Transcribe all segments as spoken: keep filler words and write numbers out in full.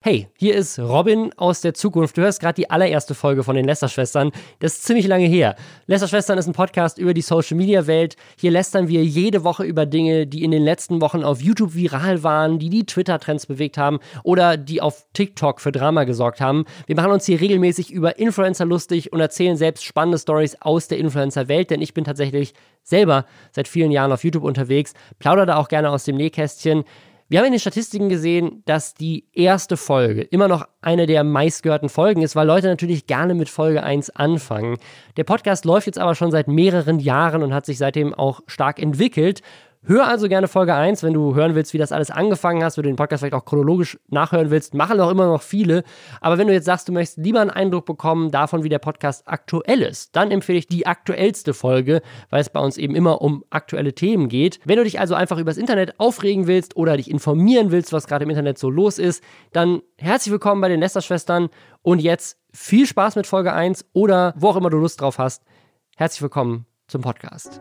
Hey, hier ist Robin aus der Zukunft. Du hörst gerade die allererste Folge von den Lästerschwestern. Das ist ziemlich lange her. Lästerschwestern ist ein Podcast über die Social-Media-Welt. Hier lästern wir jede Woche über Dinge, die in den letzten Wochen auf YouTube viral waren, die die Twitter-Trends bewegt haben oder die auf TikTok für Drama gesorgt haben. Wir machen uns hier regelmäßig über Influencer lustig und erzählen selbst spannende Stories aus der Influencer-Welt, denn ich bin tatsächlich selber seit vielen Jahren auf YouTube unterwegs, plaudere da auch gerne aus dem Nähkästchen. Wir haben in den Statistiken gesehen, dass die erste Folge immer noch eine der meistgehörten Folgen ist, weil Leute natürlich gerne mit Folge eins anfangen. Der Podcast läuft jetzt aber schon seit mehreren Jahren und hat sich seitdem auch stark entwickelt. Hör also gerne Folge eins, wenn du hören willst, wie das alles angefangen hast, wenn du den Podcast vielleicht auch chronologisch nachhören willst. Machen auch immer noch viele. Aber wenn du jetzt sagst, du möchtest lieber einen Eindruck bekommen davon, wie der Podcast aktuell ist, dann empfehle ich die aktuellste Folge, weil es bei uns eben immer um aktuelle Themen geht. Wenn du dich also einfach übers Internet aufregen willst oder dich informieren willst, was gerade im Internet so los ist, dann herzlich willkommen bei den Lästerschwestern und jetzt viel Spaß mit Folge eins oder wo auch immer du Lust drauf hast. Herzlich willkommen zum Podcast.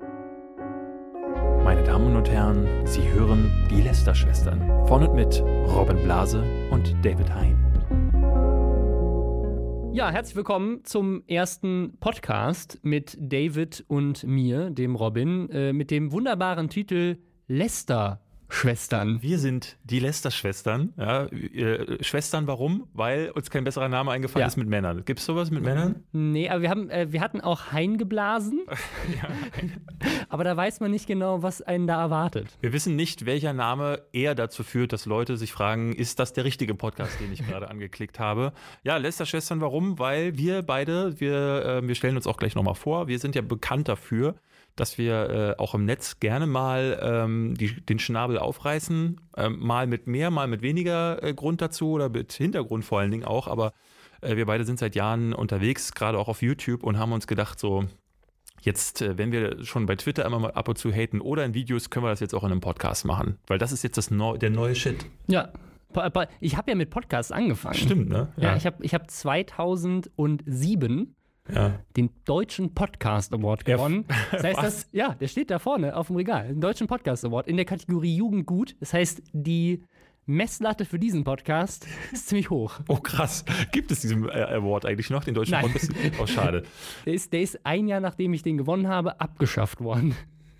Meine Damen und Herren, Sie hören die Lästerschwestern von und mit Robin Blase und David Hein. Ja, herzlich willkommen zum ersten Podcast mit David und mir, dem Robin, äh, mit dem wunderbaren Titel Lästerschwestern. Wir sind die Lästerschwestern. Ja, äh, Schwestern, warum? Weil uns kein besserer Name eingefallen Ja. ist mit Männern. Gibt es sowas mit Männern? Nee, aber wir, haben, äh, wir hatten auch Hein geblasen, Ja. aber da weiß man nicht genau, was einen da erwartet. Wir wissen nicht, welcher Name eher dazu führt, dass Leute sich fragen, ist das der richtige Podcast, den ich gerade angeklickt habe? Ja, Lästerschwestern, warum? Weil wir beide, wir, äh, wir stellen uns auch gleich nochmal vor, wir sind ja bekannt dafür, dass wir äh, auch im Netz gerne mal ähm, die, den Schnabel aufreißen, ähm, mal mit mehr, mal mit weniger äh, Grund dazu oder mit Hintergrund vor allen Dingen auch, aber äh, wir beide sind seit Jahren unterwegs, gerade auch auf YouTube und haben uns gedacht so, jetzt, äh, wenn wir schon bei Twitter immer mal ab und zu haten oder in Videos, können wir das jetzt auch in einem Podcast machen, weil das ist jetzt das Neu- der neue Shit. Ja, ich habe ja mit Podcasts angefangen. Stimmt, ne? Ja, ja ich habe ich hab zweitausendsieben Ja. den Deutschen Podcast Award gewonnen. Das heißt, das, ja, der steht da vorne auf dem Regal. Den Deutschen Podcast Award in der Kategorie Jugendgut. Das heißt, die Messlatte für diesen Podcast ist ziemlich hoch. Oh krass, gibt es diesen äh, Award eigentlich noch, den Deutschen Nein. Podcast? Oh, schade. Der ist, der ist ein Jahr, nachdem ich den gewonnen habe, abgeschafft worden.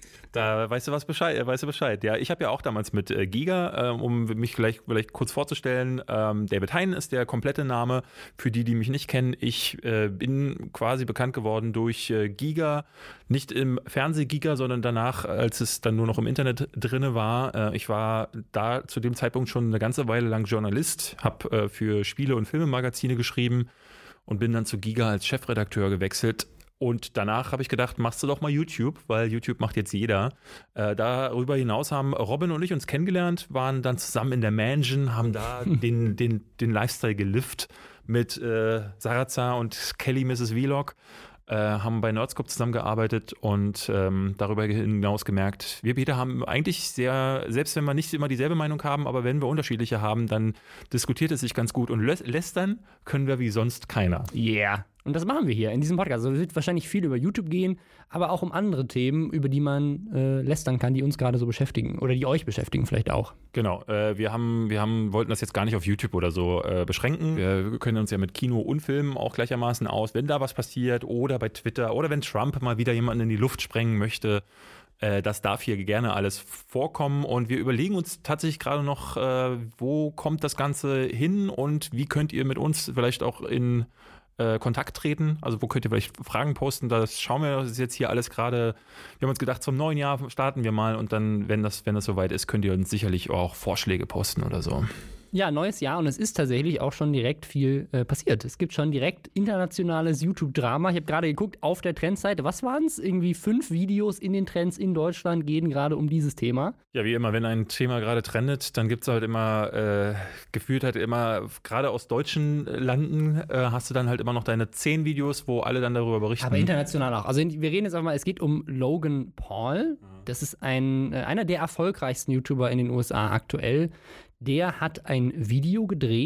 Da weißt du was Bescheid, äh, weißt du Bescheid. Ja, ich habe ja auch damals mit äh, Giga, ähm, um mich vielleicht, vielleicht kurz vorzustellen, ähm, David Hein ist der komplette Name. Für die, die mich nicht kennen, ich äh, bin quasi bekannt geworden durch äh, Giga, nicht im Fernseh-Giga, sondern danach, als es dann nur noch im Internet drinne war. Äh, ich war da zu dem Zeitpunkt schon eine ganze Weile lang Journalist, habe äh, für Spiele- und Filmemagazine geschrieben und bin dann zu Giga als Chefredakteur gewechselt. Und danach habe ich gedacht, machst du doch mal YouTube, weil YouTube macht jetzt jeder. Äh, darüber hinaus haben Robin und ich uns kennengelernt, waren dann zusammen in der Mansion, haben da den, den, den Lifestyle gelift mit äh, Sarazar und Kelly Misses Vlog, äh, haben bei Nerdscope zusammengearbeitet und ähm, darüber hinaus gemerkt, wir beide haben eigentlich sehr, selbst wenn wir nicht immer dieselbe Meinung haben, aber wenn wir unterschiedliche haben, dann diskutiert es sich ganz gut und lä- lästern können wir wie sonst keiner. Yeah. Und das machen wir hier in diesem Podcast. Also es wird wahrscheinlich viel über YouTube gehen, aber auch um andere Themen, über die man äh, lästern kann, die uns gerade so beschäftigen oder die euch beschäftigen vielleicht auch. Genau, äh, wir haben, wir haben, wollten das jetzt gar nicht auf YouTube oder so äh, beschränken. Wir können uns ja mit Kino und Film auch gleichermaßen aus, wenn da was passiert oder bei Twitter oder wenn Trump mal wieder jemanden in die Luft sprengen möchte. Äh, das darf hier gerne alles vorkommen und wir überlegen uns tatsächlich gerade noch, äh, wo kommt das Ganze hin und wie könnt ihr mit uns vielleicht auch in Äh, Kontakt treten, also wo könnt ihr vielleicht Fragen posten, das schauen wir, das ist jetzt hier alles gerade, wir haben uns gedacht, zum neuen Jahr starten wir mal und dann, wenn das, wenn das soweit ist, könnt ihr uns sicherlich auch Vorschläge posten oder so. Ja, neues Jahr und es ist tatsächlich auch schon direkt viel äh, passiert. Es gibt schon direkt internationales YouTube-Drama. Ich habe gerade geguckt auf der Trendseite, was waren es? Irgendwie fünf Videos in den Trends in Deutschland gehen gerade um dieses Thema. Ja, wie immer, wenn ein Thema gerade trendet, dann gibt es halt immer, äh, gefühlt halt immer, gerade aus deutschen Landen äh, hast du dann halt immer noch deine zehn Videos, wo alle dann darüber berichten. Aber international auch. Also wir reden jetzt einfach mal, es geht um Logan Paul. Das ist ein, äh, einer der erfolgreichsten YouTuber in den U S A aktuell. Der hat ein Video gedreht,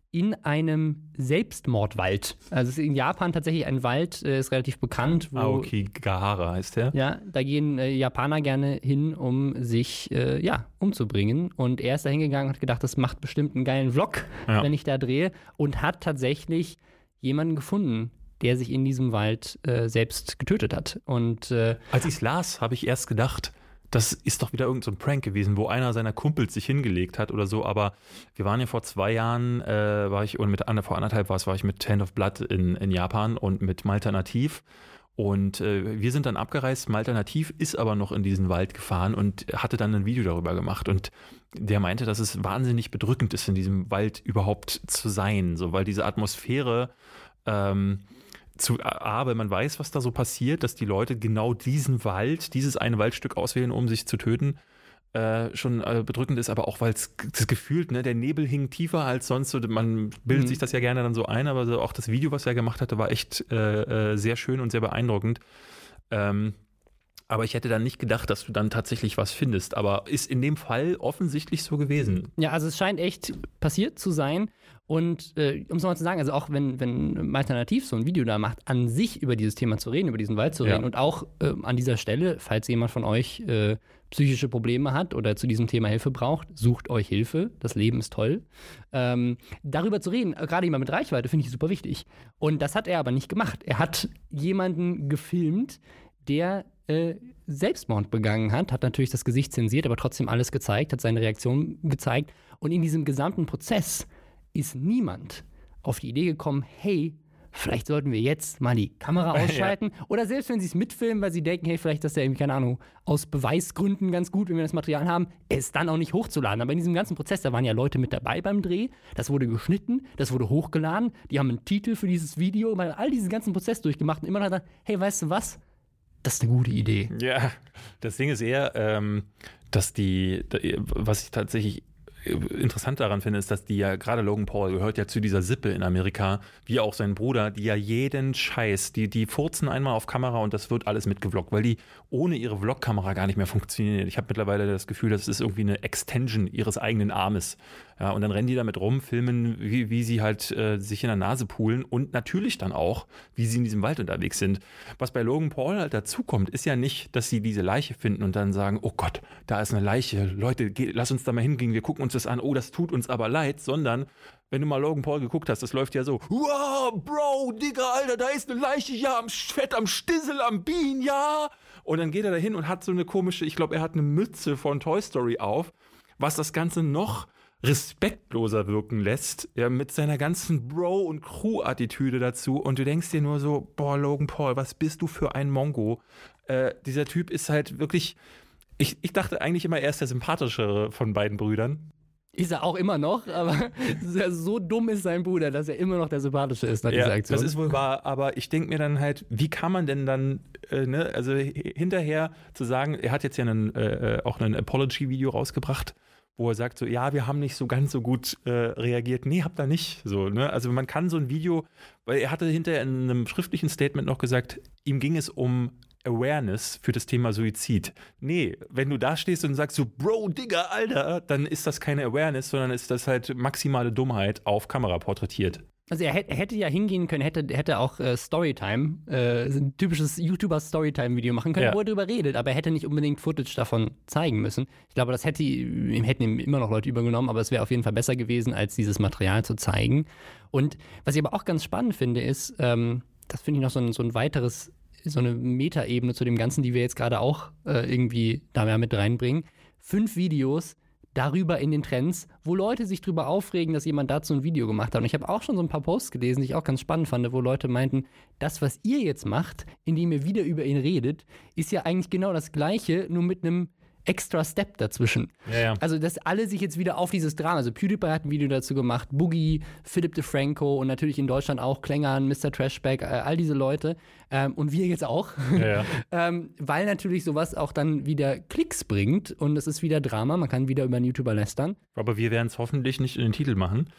in einem Selbstmordwald. Also es ist in Japan tatsächlich ein Wald, äh, ist relativ bekannt. Wo, Aokigahara heißt der. Ja, da gehen äh, Japaner gerne hin, um sich äh, ja, umzubringen. Und er ist da hingegangen und hat gedacht, das macht bestimmt einen geilen Vlog, ja. wenn ich da drehe. Und hat tatsächlich jemanden gefunden, der sich in diesem Wald äh, selbst getötet hat. Und äh, als ich es las, habe ich erst gedacht, das ist doch wieder irgend so ein Prank gewesen, wo einer seiner Kumpels sich hingelegt hat oder so. Aber wir waren ja vor zwei Jahren, äh, war ich, und mit vor anderthalb war es, war ich mit Hand of Blood in, in Japan und mit Malternativ. Und äh, wir sind dann abgereist. Malternativ ist aber noch in diesen Wald gefahren und hatte dann ein Video darüber gemacht. Und der meinte, dass es wahnsinnig bedrückend ist, in diesem Wald überhaupt zu sein. So, weil diese Atmosphäre, ähm, Zu, A, weil man weiß, was da so passiert, dass die Leute genau diesen Wald, dieses eine Waldstück auswählen, um sich zu töten, äh, schon äh, bedrückend ist, aber auch, weil es das gefühlt, ne, der Nebel hing tiefer als sonst, so, man bildet mhm. sich das ja gerne dann so ein, aber so auch das Video, was er gemacht hatte, war echt äh, sehr schön und sehr beeindruckend. Ähm, aber ich hätte dann nicht gedacht, dass du dann tatsächlich was findest, aber ist in dem Fall offensichtlich so gewesen. Ja, also es scheint echt passiert zu sein. Und äh, um es nochmal zu sagen, also auch wenn, wenn Malternativ so ein Video da macht, an sich über dieses Thema zu reden, über diesen Wald zu reden ja. und auch äh, an dieser Stelle, falls jemand von euch äh, psychische Probleme hat oder zu diesem Thema Hilfe braucht, sucht euch Hilfe, das Leben ist toll. Ähm, darüber zu reden, gerade jemand mit Reichweite, finde ich super wichtig. Und das hat er aber nicht gemacht. Er hat jemanden gefilmt, der äh, Selbstmord begangen hat, hat natürlich das Gesicht zensiert, aber trotzdem alles gezeigt, hat seine Reaktion gezeigt. Und in diesem gesamten Prozess ist niemand auf die Idee gekommen, hey, vielleicht sollten wir jetzt mal die Kamera ausschalten. Ja. Oder selbst wenn sie es mitfilmen, weil sie denken, hey, vielleicht ist das ja irgendwie, keine Ahnung, aus Beweisgründen ganz gut, wenn wir das Material haben, es dann auch nicht hochzuladen. Aber in diesem ganzen Prozess, da waren ja Leute mit dabei beim Dreh, das wurde geschnitten, das wurde hochgeladen, die haben einen Titel für dieses Video, mal all diesen ganzen Prozess durchgemacht und immer noch gesagt, hey, weißt du was? Das ist eine gute Idee. Ja, das Ding ist eher, ähm, dass die, was ich tatsächlich interessant daran finde, ist, dass die ja, gerade Logan Paul gehört ja zu dieser Sippe in Amerika, wie auch sein Bruder, die ja jeden Scheiß, die, die furzen einmal auf Kamera und das wird alles mitgevloggt, weil die ohne ihre Vlog-Kamera gar nicht mehr funktionieren. Ich habe mittlerweile das Gefühl, das ist irgendwie eine Extension ihres eigenen Armes. Ja, und dann rennen die damit rum, filmen, wie, wie sie halt äh, sich in der Nase pulen und natürlich dann auch, wie sie in diesem Wald unterwegs sind. Was bei Logan Paul halt dazukommt, ist ja nicht, dass sie diese Leiche finden und dann sagen, oh Gott, da ist eine Leiche, Leute, geh, lass uns da mal hingehen, wir gucken uns das an, oh, das tut uns aber leid, sondern wenn du mal Logan Paul geguckt hast, das läuft ja so, wow, Bro, Digga, Alter, da ist eine Leiche, ja, am Fett, am Stissel, am Bean, ja. Und dann geht er da hin und hat so eine komische, ich glaube, er hat eine Mütze von Toy Story auf, was das Ganze noch respektloser wirken lässt, ja, mit seiner ganzen Bro- und Crew-Attitüde dazu. Und du denkst dir nur so, boah, Logan Paul, was bist du für ein Mongo? Äh, dieser Typ ist halt wirklich, ich, ich dachte eigentlich immer, er ist der sympathischere von beiden Brüdern. Ist er auch immer noch, aber so dumm ist sein Bruder, dass er immer noch der sympathische ist nach ja, dieser Aktion. Das ist wohl wahr, aber ich denke mir dann halt, wie kann man denn dann, äh, ne, also hinterher zu sagen, er hat jetzt ja einen, äh, auch ein Apology-Video rausgebracht, wo er sagt so, ja, wir haben nicht so ganz so gut äh, reagiert. Nee, habt ihr nicht. So, ne? Also man kann so ein Video, weil er hatte hinterher in einem schriftlichen Statement noch gesagt, ihm ging es um Awareness für das Thema Suizid. Nee, wenn du da stehst und sagst so, Bro, Digga, Alter, dann ist das keine Awareness, sondern ist das halt maximale Dummheit auf Kamera porträtiert. Also er hätte, er hätte ja hingehen können, hätte, hätte auch äh, Storytime, äh, ein typisches YouTuber-Storytime-Video machen können, ja. wo er drüber redet, aber er hätte nicht unbedingt Footage davon zeigen müssen. Ich glaube, das hätte ihm hätten ihm immer noch Leute übergenommen, aber es wäre auf jeden Fall besser gewesen, als dieses Material zu zeigen. Und was ich aber auch ganz spannend finde, ist, ähm, das finde ich noch so ein, so ein weiteres, so eine Metaebene zu dem Ganzen, die wir jetzt gerade auch äh, irgendwie da mit reinbringen. Fünf Videos darüber in den Trends, wo Leute sich drüber aufregen, dass jemand dazu ein Video gemacht hat. Und ich habe auch schon so ein paar Posts gelesen, die ich auch ganz spannend fand, wo Leute meinten, das, was ihr jetzt macht, indem ihr wieder über ihn redet, ist ja eigentlich genau das Gleiche, nur mit einem extra Step dazwischen. Ja, ja. Also, dass alle sich jetzt wieder auf dieses Drama, also PewDiePie hat ein Video dazu gemacht, Boogie, Philipp DeFranco und natürlich in Deutschland auch Klängern, Mister Trashback, äh, all diese Leute ähm, und wir jetzt auch, ja, ja. ähm, weil natürlich sowas auch dann wieder Klicks bringt und es ist wieder Drama, man kann wieder über einen YouTuber lästern. Aber wir werden es hoffentlich nicht in den Titel machen.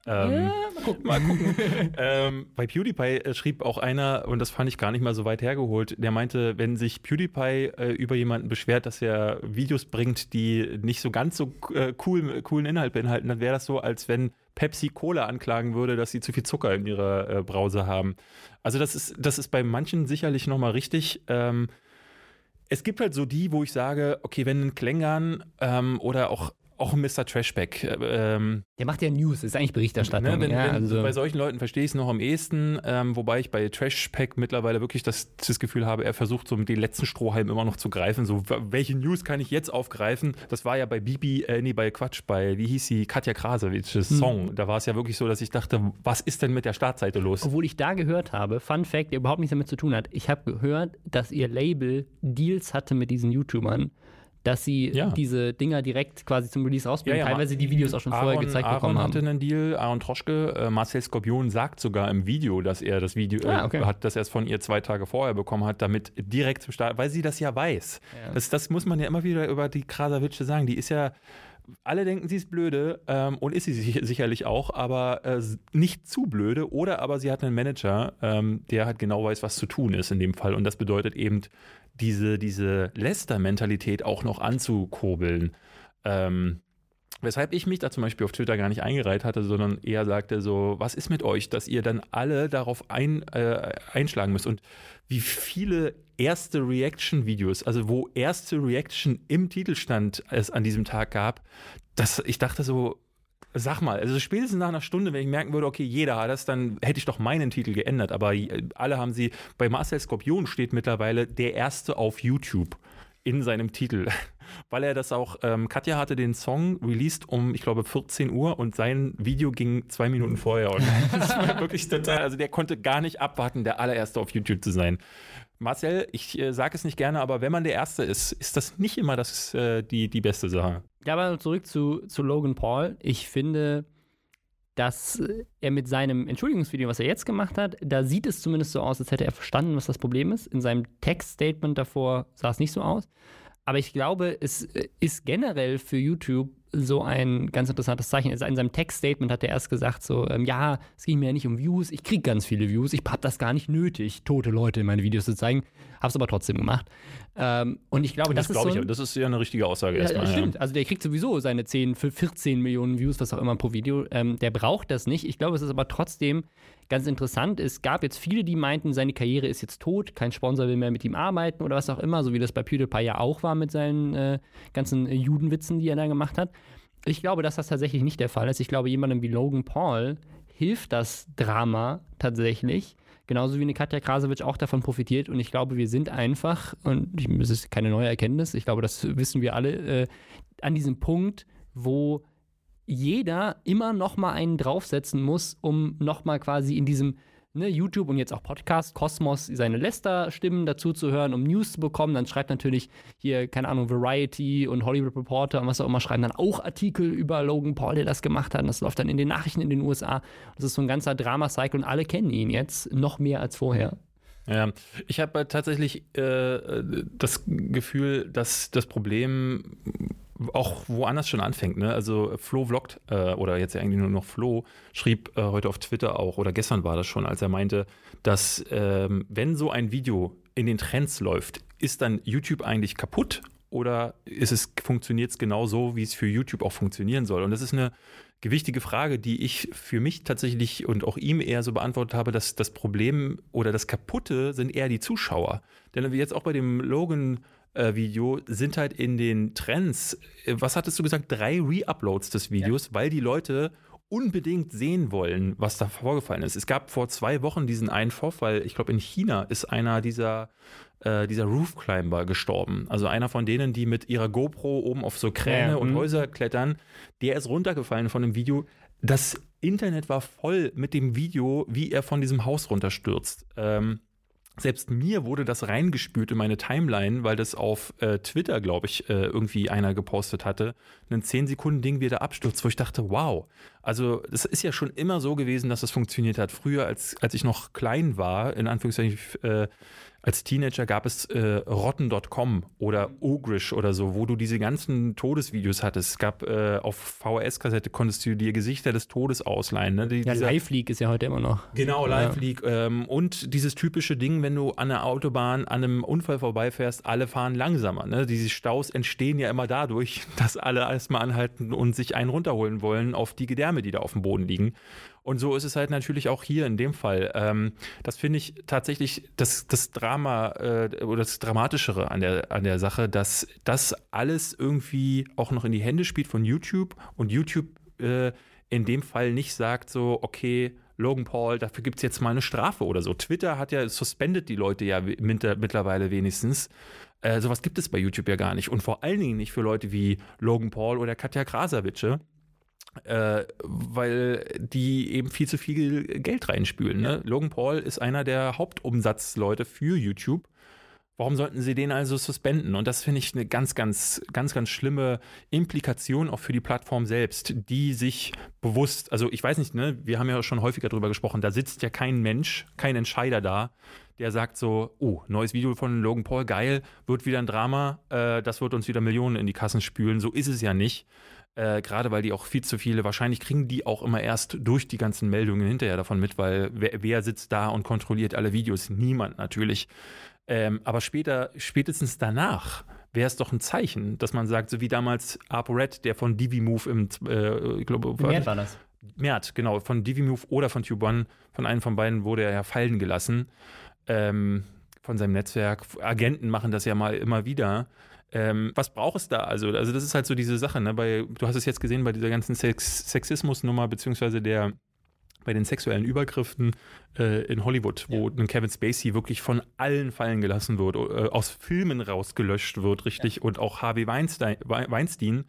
Ähm, ja, mal gucken. Mal gucken. ähm, bei PewDiePie äh, schrieb auch einer, und das fand ich gar nicht mal so weit hergeholt, der meinte, wenn sich PewDiePie äh, über jemanden beschwert, dass er Videos bringt, die nicht so ganz so äh, cool, coolen Inhalt beinhalten, dann wäre das so, als wenn Pepsi Cola anklagen würde, dass sie zu viel Zucker in ihrer äh, Brause haben. Also das ist, das ist bei manchen sicherlich nochmal richtig. Ähm, es gibt halt so die, wo ich sage, okay, wenn ein Klängern ähm, oder auch Auch ein Mister Trashback. Ähm, der macht ja News, ist eigentlich Berichterstattung. Ne, wenn, ja, wenn, also. Bei solchen Leuten verstehe ich es noch am ehesten, ähm, wobei ich bei Trashpack mittlerweile wirklich das, das Gefühl habe, er versucht so mit den letzten Strohhalm immer noch zu greifen. So, welche News kann ich jetzt aufgreifen? Das war ja bei Bibi, äh, nee, bei Quatsch, bei, wie hieß sie, Katja Krasavitz's hm. Song. Da war es ja wirklich so, dass ich dachte, was ist denn mit der Startseite los? Obwohl ich da gehört habe, Fun Fact, der überhaupt nichts damit zu tun hat, ich habe gehört, dass ihr Label Deals hatte mit diesen YouTubern, dass sie ja. diese Dinger direkt quasi zum Release rausbringen, ja, ja, teilweise die Videos auch schon Aaron, vorher gezeigt Aaron bekommen haben. Aaron hatte einen Deal, Aaron Troschke, äh, Marcel Skorpion sagt sogar im Video, dass er das Video ah, okay. äh, hat, dass er es von ihr zwei Tage vorher bekommen hat, damit direkt zum Start, weil sie das ja weiß. Ja. Das, das muss man ja immer wieder über die Krasavice sagen, die ist ja, alle denken, sie ist blöde ähm, und ist sie sich, sicherlich auch, aber äh, nicht zu blöde, oder aber sie hat einen Manager, ähm, der halt genau weiß, was zu tun ist in dem Fall, und das bedeutet eben, diese, diese Lester-Mentalität auch noch anzukurbeln. Ähm, weshalb ich mich da zum Beispiel auf Twitter gar nicht eingereiht hatte, sondern eher sagte so, was ist mit euch, dass ihr dann alle darauf ein, äh, einschlagen müsst, und wie viele erste Reaction-Videos, also wo erste Reaction im Titelstand es an diesem Tag gab, dass ich dachte so, sag mal, also spätestens nach einer Stunde, wenn ich merken würde, okay, jeder hat das, dann hätte ich doch meinen Titel geändert. Aber alle haben sie, bei Marcel Skorpion steht mittlerweile der Erste auf YouTube in seinem Titel. Weil er das auch, ähm, Katja hatte den Song released um, ich glaube, vierzehn Uhr, und sein Video ging zwei Minuten vorher. Und das war wirklich total, also der konnte gar nicht abwarten, der allererste auf YouTube zu sein. Marcel, ich äh, sage es nicht gerne, aber wenn man der Erste ist, ist das nicht immer das, äh, die, die beste Sache. Ja, aber zurück zu, zu Logan Paul. Ich finde, dass er mit seinem Entschuldigungsvideo, was er jetzt gemacht hat, da sieht es zumindest so aus, als hätte er verstanden, was das Problem ist. In seinem Textstatement davor sah es nicht so aus. Aber ich glaube, es ist generell für YouTube so ein ganz interessantes Zeichen. Also in seinem Textstatement hat er erst gesagt so, ähm, ja, es ging mir ja nicht um Views, ich kriege ganz viele Views, ich habe das gar nicht nötig, tote Leute in meine Videos zu zeigen, habe es aber trotzdem gemacht. Ähm, und ich glaube, das, das ist so ein, ich, das ist ja eine richtige Aussage ja, erstmal. Ja, stimmt, ja. also der kriegt sowieso seine zehn, vierzehn Millionen Views, was auch immer pro Video, ähm, der braucht das nicht. Ich glaube, es ist aber trotzdem ganz interessant. Es gab jetzt viele, die meinten, seine Karriere ist jetzt tot, kein Sponsor will mehr mit ihm arbeiten oder was auch immer, so wie das bei PewDiePie ja auch war mit seinen äh, ganzen äh, Judenwitzen, die er da gemacht hat. Ich glaube, dass das tatsächlich nicht der Fall ist. Ich glaube, jemandem wie Logan Paul hilft das Drama tatsächlich. Genauso wie eine Katja Krasavice auch davon profitiert. Und ich glaube, wir sind einfach, und es ist keine neue Erkenntnis, ich glaube, das wissen wir alle, äh, an diesem Punkt, wo jeder immer noch mal einen draufsetzen muss, um noch mal quasi in diesem ne, YouTube und jetzt auch Podcast, Kosmos, seine Lester-Stimmen dazu zu hören, um News zu bekommen. Dann schreibt natürlich hier, keine Ahnung, Variety und Hollywood Reporter und was auch immer, schreiben dann auch Artikel über Logan Paul, der das gemacht hat. Und das läuft dann in den Nachrichten in den U S A. Das ist so ein ganzer Drama-Cycle und alle kennen ihn jetzt noch mehr als vorher. Ja, ich habe tatsächlich äh, das Gefühl, dass das Problem auch woanders schon anfängt. Ne? Also Flo vloggt, äh, oder jetzt ja eigentlich nur noch Flo, schrieb äh, heute auf Twitter auch, oder gestern war das schon, als er meinte, dass ähm, wenn so ein Video in den Trends läuft, ist dann YouTube eigentlich kaputt? Oder ist es, funktioniert es genau so, wie es für YouTube auch funktionieren soll? Und das ist eine gewichtige Frage, die ich für mich tatsächlich und auch ihm eher so beantwortet habe, dass das Problem oder das Kaputte sind eher die Zuschauer. Denn wie jetzt auch bei dem Logan-Video sind halt in den Trends, was hattest du gesagt, drei Re-Uploads des Videos, ja. Weil die Leute unbedingt sehen wollen, was da vorgefallen ist. Es gab vor zwei Wochen diesen einen Vorfall, ich glaube in China ist einer dieser äh, dieser Roof-Climber gestorben. Also einer von denen, die mit ihrer GoPro oben auf so Kräne ja, und Häuser klettern, der ist runtergefallen von dem Video. Das Internet war voll mit dem Video, wie er von diesem Haus runterstürzt. Ähm, Selbst mir wurde das reingespült in meine Timeline, weil das auf äh, Twitter, glaube ich, äh, irgendwie einer gepostet hatte. Ein zehn Sekunden Ding wieder abstürzt, wo ich dachte, wow. Also das ist ja schon immer so gewesen, dass das funktioniert hat. Früher, als als ich noch klein war, in Anführungszeichen, äh, als Teenager gab es äh, rotten Punkt com oder Ogrish oder so, wo du diese ganzen Todesvideos hattest. Es gab äh, auf V H S-Kassette konntest du dir Gesichter des Todes ausleihen. Ne? Die, ja, dieser, Live-Leak ist ja heute immer noch. Genau, ja. Live-Leak. Ähm, und dieses typische Ding, wenn du an der Autobahn an einem Unfall vorbeifährst, alle fahren langsamer. Ne? Diese Staus entstehen ja immer dadurch, dass alle erstmal anhalten und sich einen runterholen wollen auf die Gedärme, die da auf dem Boden liegen. Und so ist es halt natürlich auch hier in dem Fall. Ähm, das finde ich tatsächlich das, das Drama äh, oder das Dramatischere an der, an der Sache, dass das alles irgendwie auch noch in die Hände spielt von YouTube und YouTube äh, in dem Fall nicht sagt so, okay, Logan Paul, dafür gibt es jetzt mal eine Strafe oder so. Twitter hat ja suspendet die Leute ja mittlerweile wenigstens. Äh, sowas gibt es bei YouTube ja gar nicht. Und vor allen Dingen nicht für Leute wie Logan Paul oder Katja Krasavice. Äh, weil die eben viel zu viel Geld reinspülen. Ne? Ja. Logan Paul ist einer der Hauptumsatzleute für YouTube. Warum sollten sie den also suspenden? Und das finde ich eine ganz, ganz, ganz, ganz schlimme Implikation auch für die Plattform selbst, die sich bewusst, also ich weiß nicht, ne, wir haben ja schon häufiger drüber gesprochen, da sitzt ja kein Mensch, kein Entscheider da, der sagt so, oh, neues Video von Logan Paul, geil, wird wieder ein Drama, äh, das wird uns wieder Millionen in die Kassen spülen. So ist es ja nicht. Äh, gerade weil die auch viel zu viele, wahrscheinlich kriegen die auch immer erst durch die ganzen Meldungen hinterher davon mit, weil wer, wer sitzt da und kontrolliert alle Videos? Niemand natürlich. Ähm, aber später, spätestens danach wäre es doch ein Zeichen, dass man sagt, so wie damals ApoRed, der von Divimove im, äh, ich glaube, Mert war das. Mert, genau, von Divimove oder von Tube One, von einem von beiden wurde er ja fallen gelassen. Ähm, von seinem Netzwerk. Agenten machen das ja mal immer wieder. Ähm, was braucht es da? Also, also das ist halt so diese Sache, ne? Bei, du hast es jetzt gesehen bei dieser ganzen Sex- Sexismus-Nummer, beziehungsweise der bei den sexuellen Übergriffen äh, in Hollywood, wo ja. ein Kevin Spacey wirklich von allen fallen gelassen wird, äh, aus Filmen rausgelöscht wird, richtig, ja. Und auch Harvey Weinstein, Weinstein.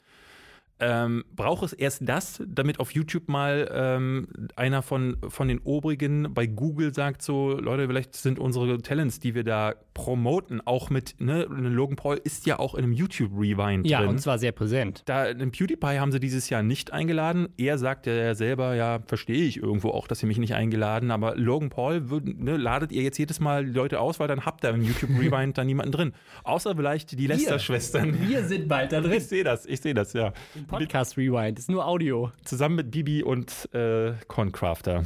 Ähm, braucht es erst das, damit auf YouTube mal ähm, einer von, von den Obrigen bei Google sagt so, Leute, vielleicht sind unsere Talents, die wir da promoten, auch mit, ne, Logan Paul ist ja auch in einem YouTube-Rewind ja, drin. Ja, und zwar sehr präsent. Da, in PewDiePie haben sie dieses Jahr nicht eingeladen. Er sagt ja selber, ja, verstehe ich irgendwo auch, dass sie mich nicht eingeladen, aber Logan Paul, würd, ne, ladet ihr jetzt jedes Mal die Leute aus, weil dann habt ihr im YouTube-Rewind da niemanden drin. Außer vielleicht die Lester-Schwestern. Wir sind bald da drin. Ich sehe das, ich sehe das, ja. Podcast Rewind, ist nur Audio. Zusammen mit Bibi und äh, Concrafter.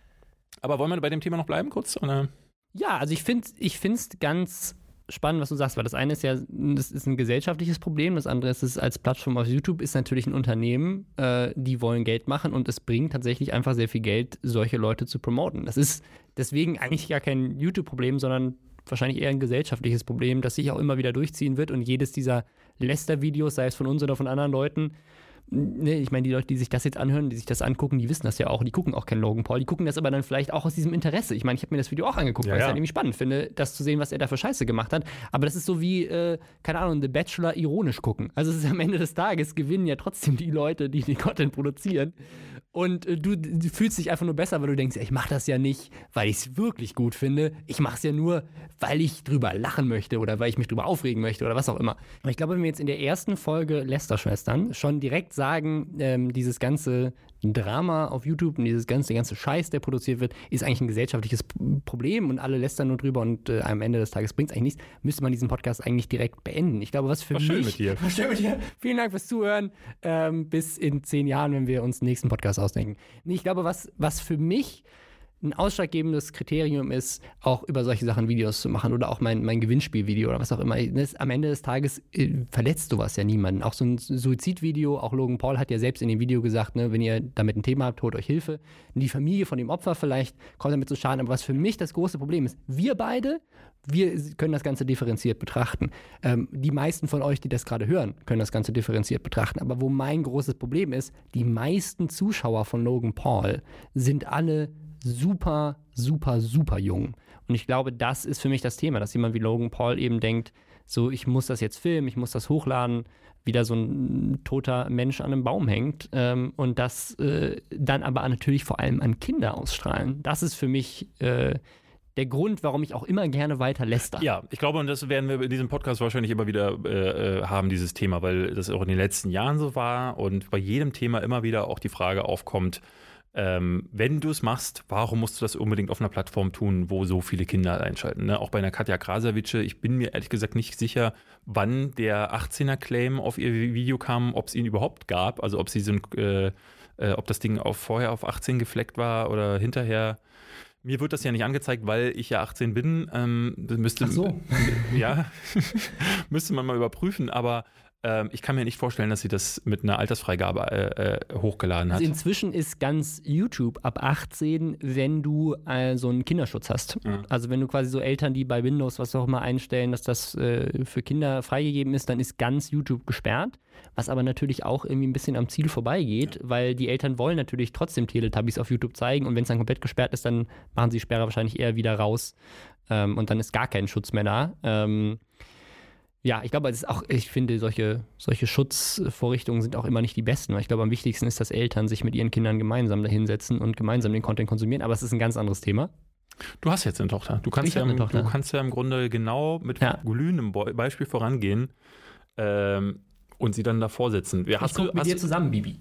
Aber wollen wir bei dem Thema noch bleiben kurz? Oder? Ja, also ich finde ich es ganz spannend, was du sagst, weil das eine ist ja, das ist ein gesellschaftliches Problem, das andere ist, es als Plattform auf YouTube ist natürlich ein Unternehmen, äh, die wollen Geld machen und es bringt tatsächlich einfach sehr viel Geld, solche Leute zu promoten. Das ist deswegen eigentlich gar kein YouTube-Problem, sondern wahrscheinlich eher ein gesellschaftliches Problem, das sich auch immer wieder durchziehen wird und jedes dieser Lester-Videos, sei es von uns oder von anderen Leuten, ne, ich meine, die Leute, die sich das jetzt anhören, die sich das angucken, die wissen das ja auch, die gucken auch keinen Logan Paul, die gucken das aber dann vielleicht auch aus diesem Interesse. Ich meine, ich habe mir das Video auch angeguckt, ja, weil ich es ja. halt irgendwie spannend finde, das zu sehen, was er da für Scheiße gemacht hat. Aber das ist so wie, äh, keine Ahnung, The Bachelor ironisch gucken. Also es ist am Ende des Tages gewinnen ja trotzdem die Leute, die den Content produzieren. Und äh, du, du fühlst dich einfach nur besser, weil du denkst, ich mache das ja nicht, weil ich es wirklich gut finde. Ich mache es ja nur, weil ich drüber lachen möchte oder weil ich mich drüber aufregen möchte oder was auch immer. Aber ich glaube, wenn wir jetzt in der ersten Folge Lester-Schwestern schon direkt sagen, ähm, dieses ganze Drama auf YouTube und dieses ganze, der ganze Scheiß, der produziert wird, ist eigentlich ein gesellschaftliches Problem und alle lästern nur drüber und äh, am Ende des Tages bringt es eigentlich nichts, müsste man diesen Podcast eigentlich direkt beenden. Ich glaube, was für war mich... Schön mit dir. War schön mit dir. Vielen Dank fürs Zuhören. Ähm, bis in zehn Jahren, wenn wir uns den nächsten Podcast ausdenken. Ich glaube, was, was für mich ein ausschlaggebendes Kriterium ist, auch über solche Sachen Videos zu machen oder auch mein, mein Gewinnspielvideo oder was auch immer. Das, am Ende des Tages äh, verletzt sowas ja niemanden. Auch so ein Suizidvideo, auch Logan Paul hat ja selbst in dem Video gesagt, ne, wenn ihr damit ein Thema habt, holt euch Hilfe. Die Familie von dem Opfer vielleicht kommt damit zu Schaden. Aber was für mich das große Problem ist, wir beide, wir können das Ganze differenziert betrachten. Ähm, die meisten von euch, die das gerade hören, können das Ganze differenziert betrachten. Aber wo mein großes Problem ist, die meisten Zuschauer von Logan Paul sind alle super, super, super jung. Und ich glaube, das ist für mich das Thema, dass jemand wie Logan Paul eben denkt, so, ich muss das jetzt filmen, ich muss das hochladen, wie da so ein toter Mensch an einem Baum hängt ähm, und das äh, dann aber natürlich vor allem an Kinder ausstrahlen. Das ist für mich äh, der Grund, warum ich auch immer gerne weiter läster. Ja, ich glaube, und das werden wir in diesem Podcast wahrscheinlich immer wieder äh, haben, dieses Thema, weil das auch in den letzten Jahren so war und bei jedem Thema immer wieder auch die Frage aufkommt, Ähm, wenn du es machst, warum musst du das unbedingt auf einer Plattform tun, wo so viele Kinder einschalten? Ne? Auch bei einer Katja Krasavice, ich bin mir ehrlich gesagt nicht sicher, wann der achtzehner-Claim auf ihr Video kam, ob es ihn überhaupt gab, also ob sie so ein, äh, äh, ob das Ding auf, vorher auf achtzehn gefleckt war oder hinterher. Mir wird das ja nicht angezeigt, weil ich ja achtzehn bin. Ähm, das müsste, Ach so. Ja, müsste man mal überprüfen, aber ähm, ich kann mir nicht vorstellen, dass sie das mit einer Altersfreigabe äh, äh, hochgeladen hat. Also inzwischen ist ganz YouTube ab achtzehn, wenn du äh, so einen Kinderschutz hast. Ja. Also wenn du quasi so Eltern, die bei Windows was auch immer einstellen, dass das äh, für Kinder freigegeben ist, dann ist ganz YouTube gesperrt. Was aber natürlich auch irgendwie ein bisschen am Ziel vorbeigeht, ja. weil die Eltern wollen natürlich trotzdem Teletubbies auf YouTube zeigen und wenn es dann komplett gesperrt ist, dann machen sie die Sperre wahrscheinlich eher wieder raus ähm, und dann ist gar kein Schutz mehr da. Ähm, Ja, ich glaube, es ist auch, ich finde, solche, solche Schutzvorrichtungen sind auch immer nicht die besten, weil ich glaube, am wichtigsten ist, dass Eltern sich mit ihren Kindern gemeinsam dahinsetzen und gemeinsam den Content konsumieren, aber es ist ein ganz anderes Thema. Du hast jetzt eine Tochter. Du kannst, ja, eine Tochter. Du kannst ja im Grunde genau mit ja. glühendem Beispiel vorangehen ähm, und sie dann davor sitzen. Ich gucke mit dir zusammen, Bibi.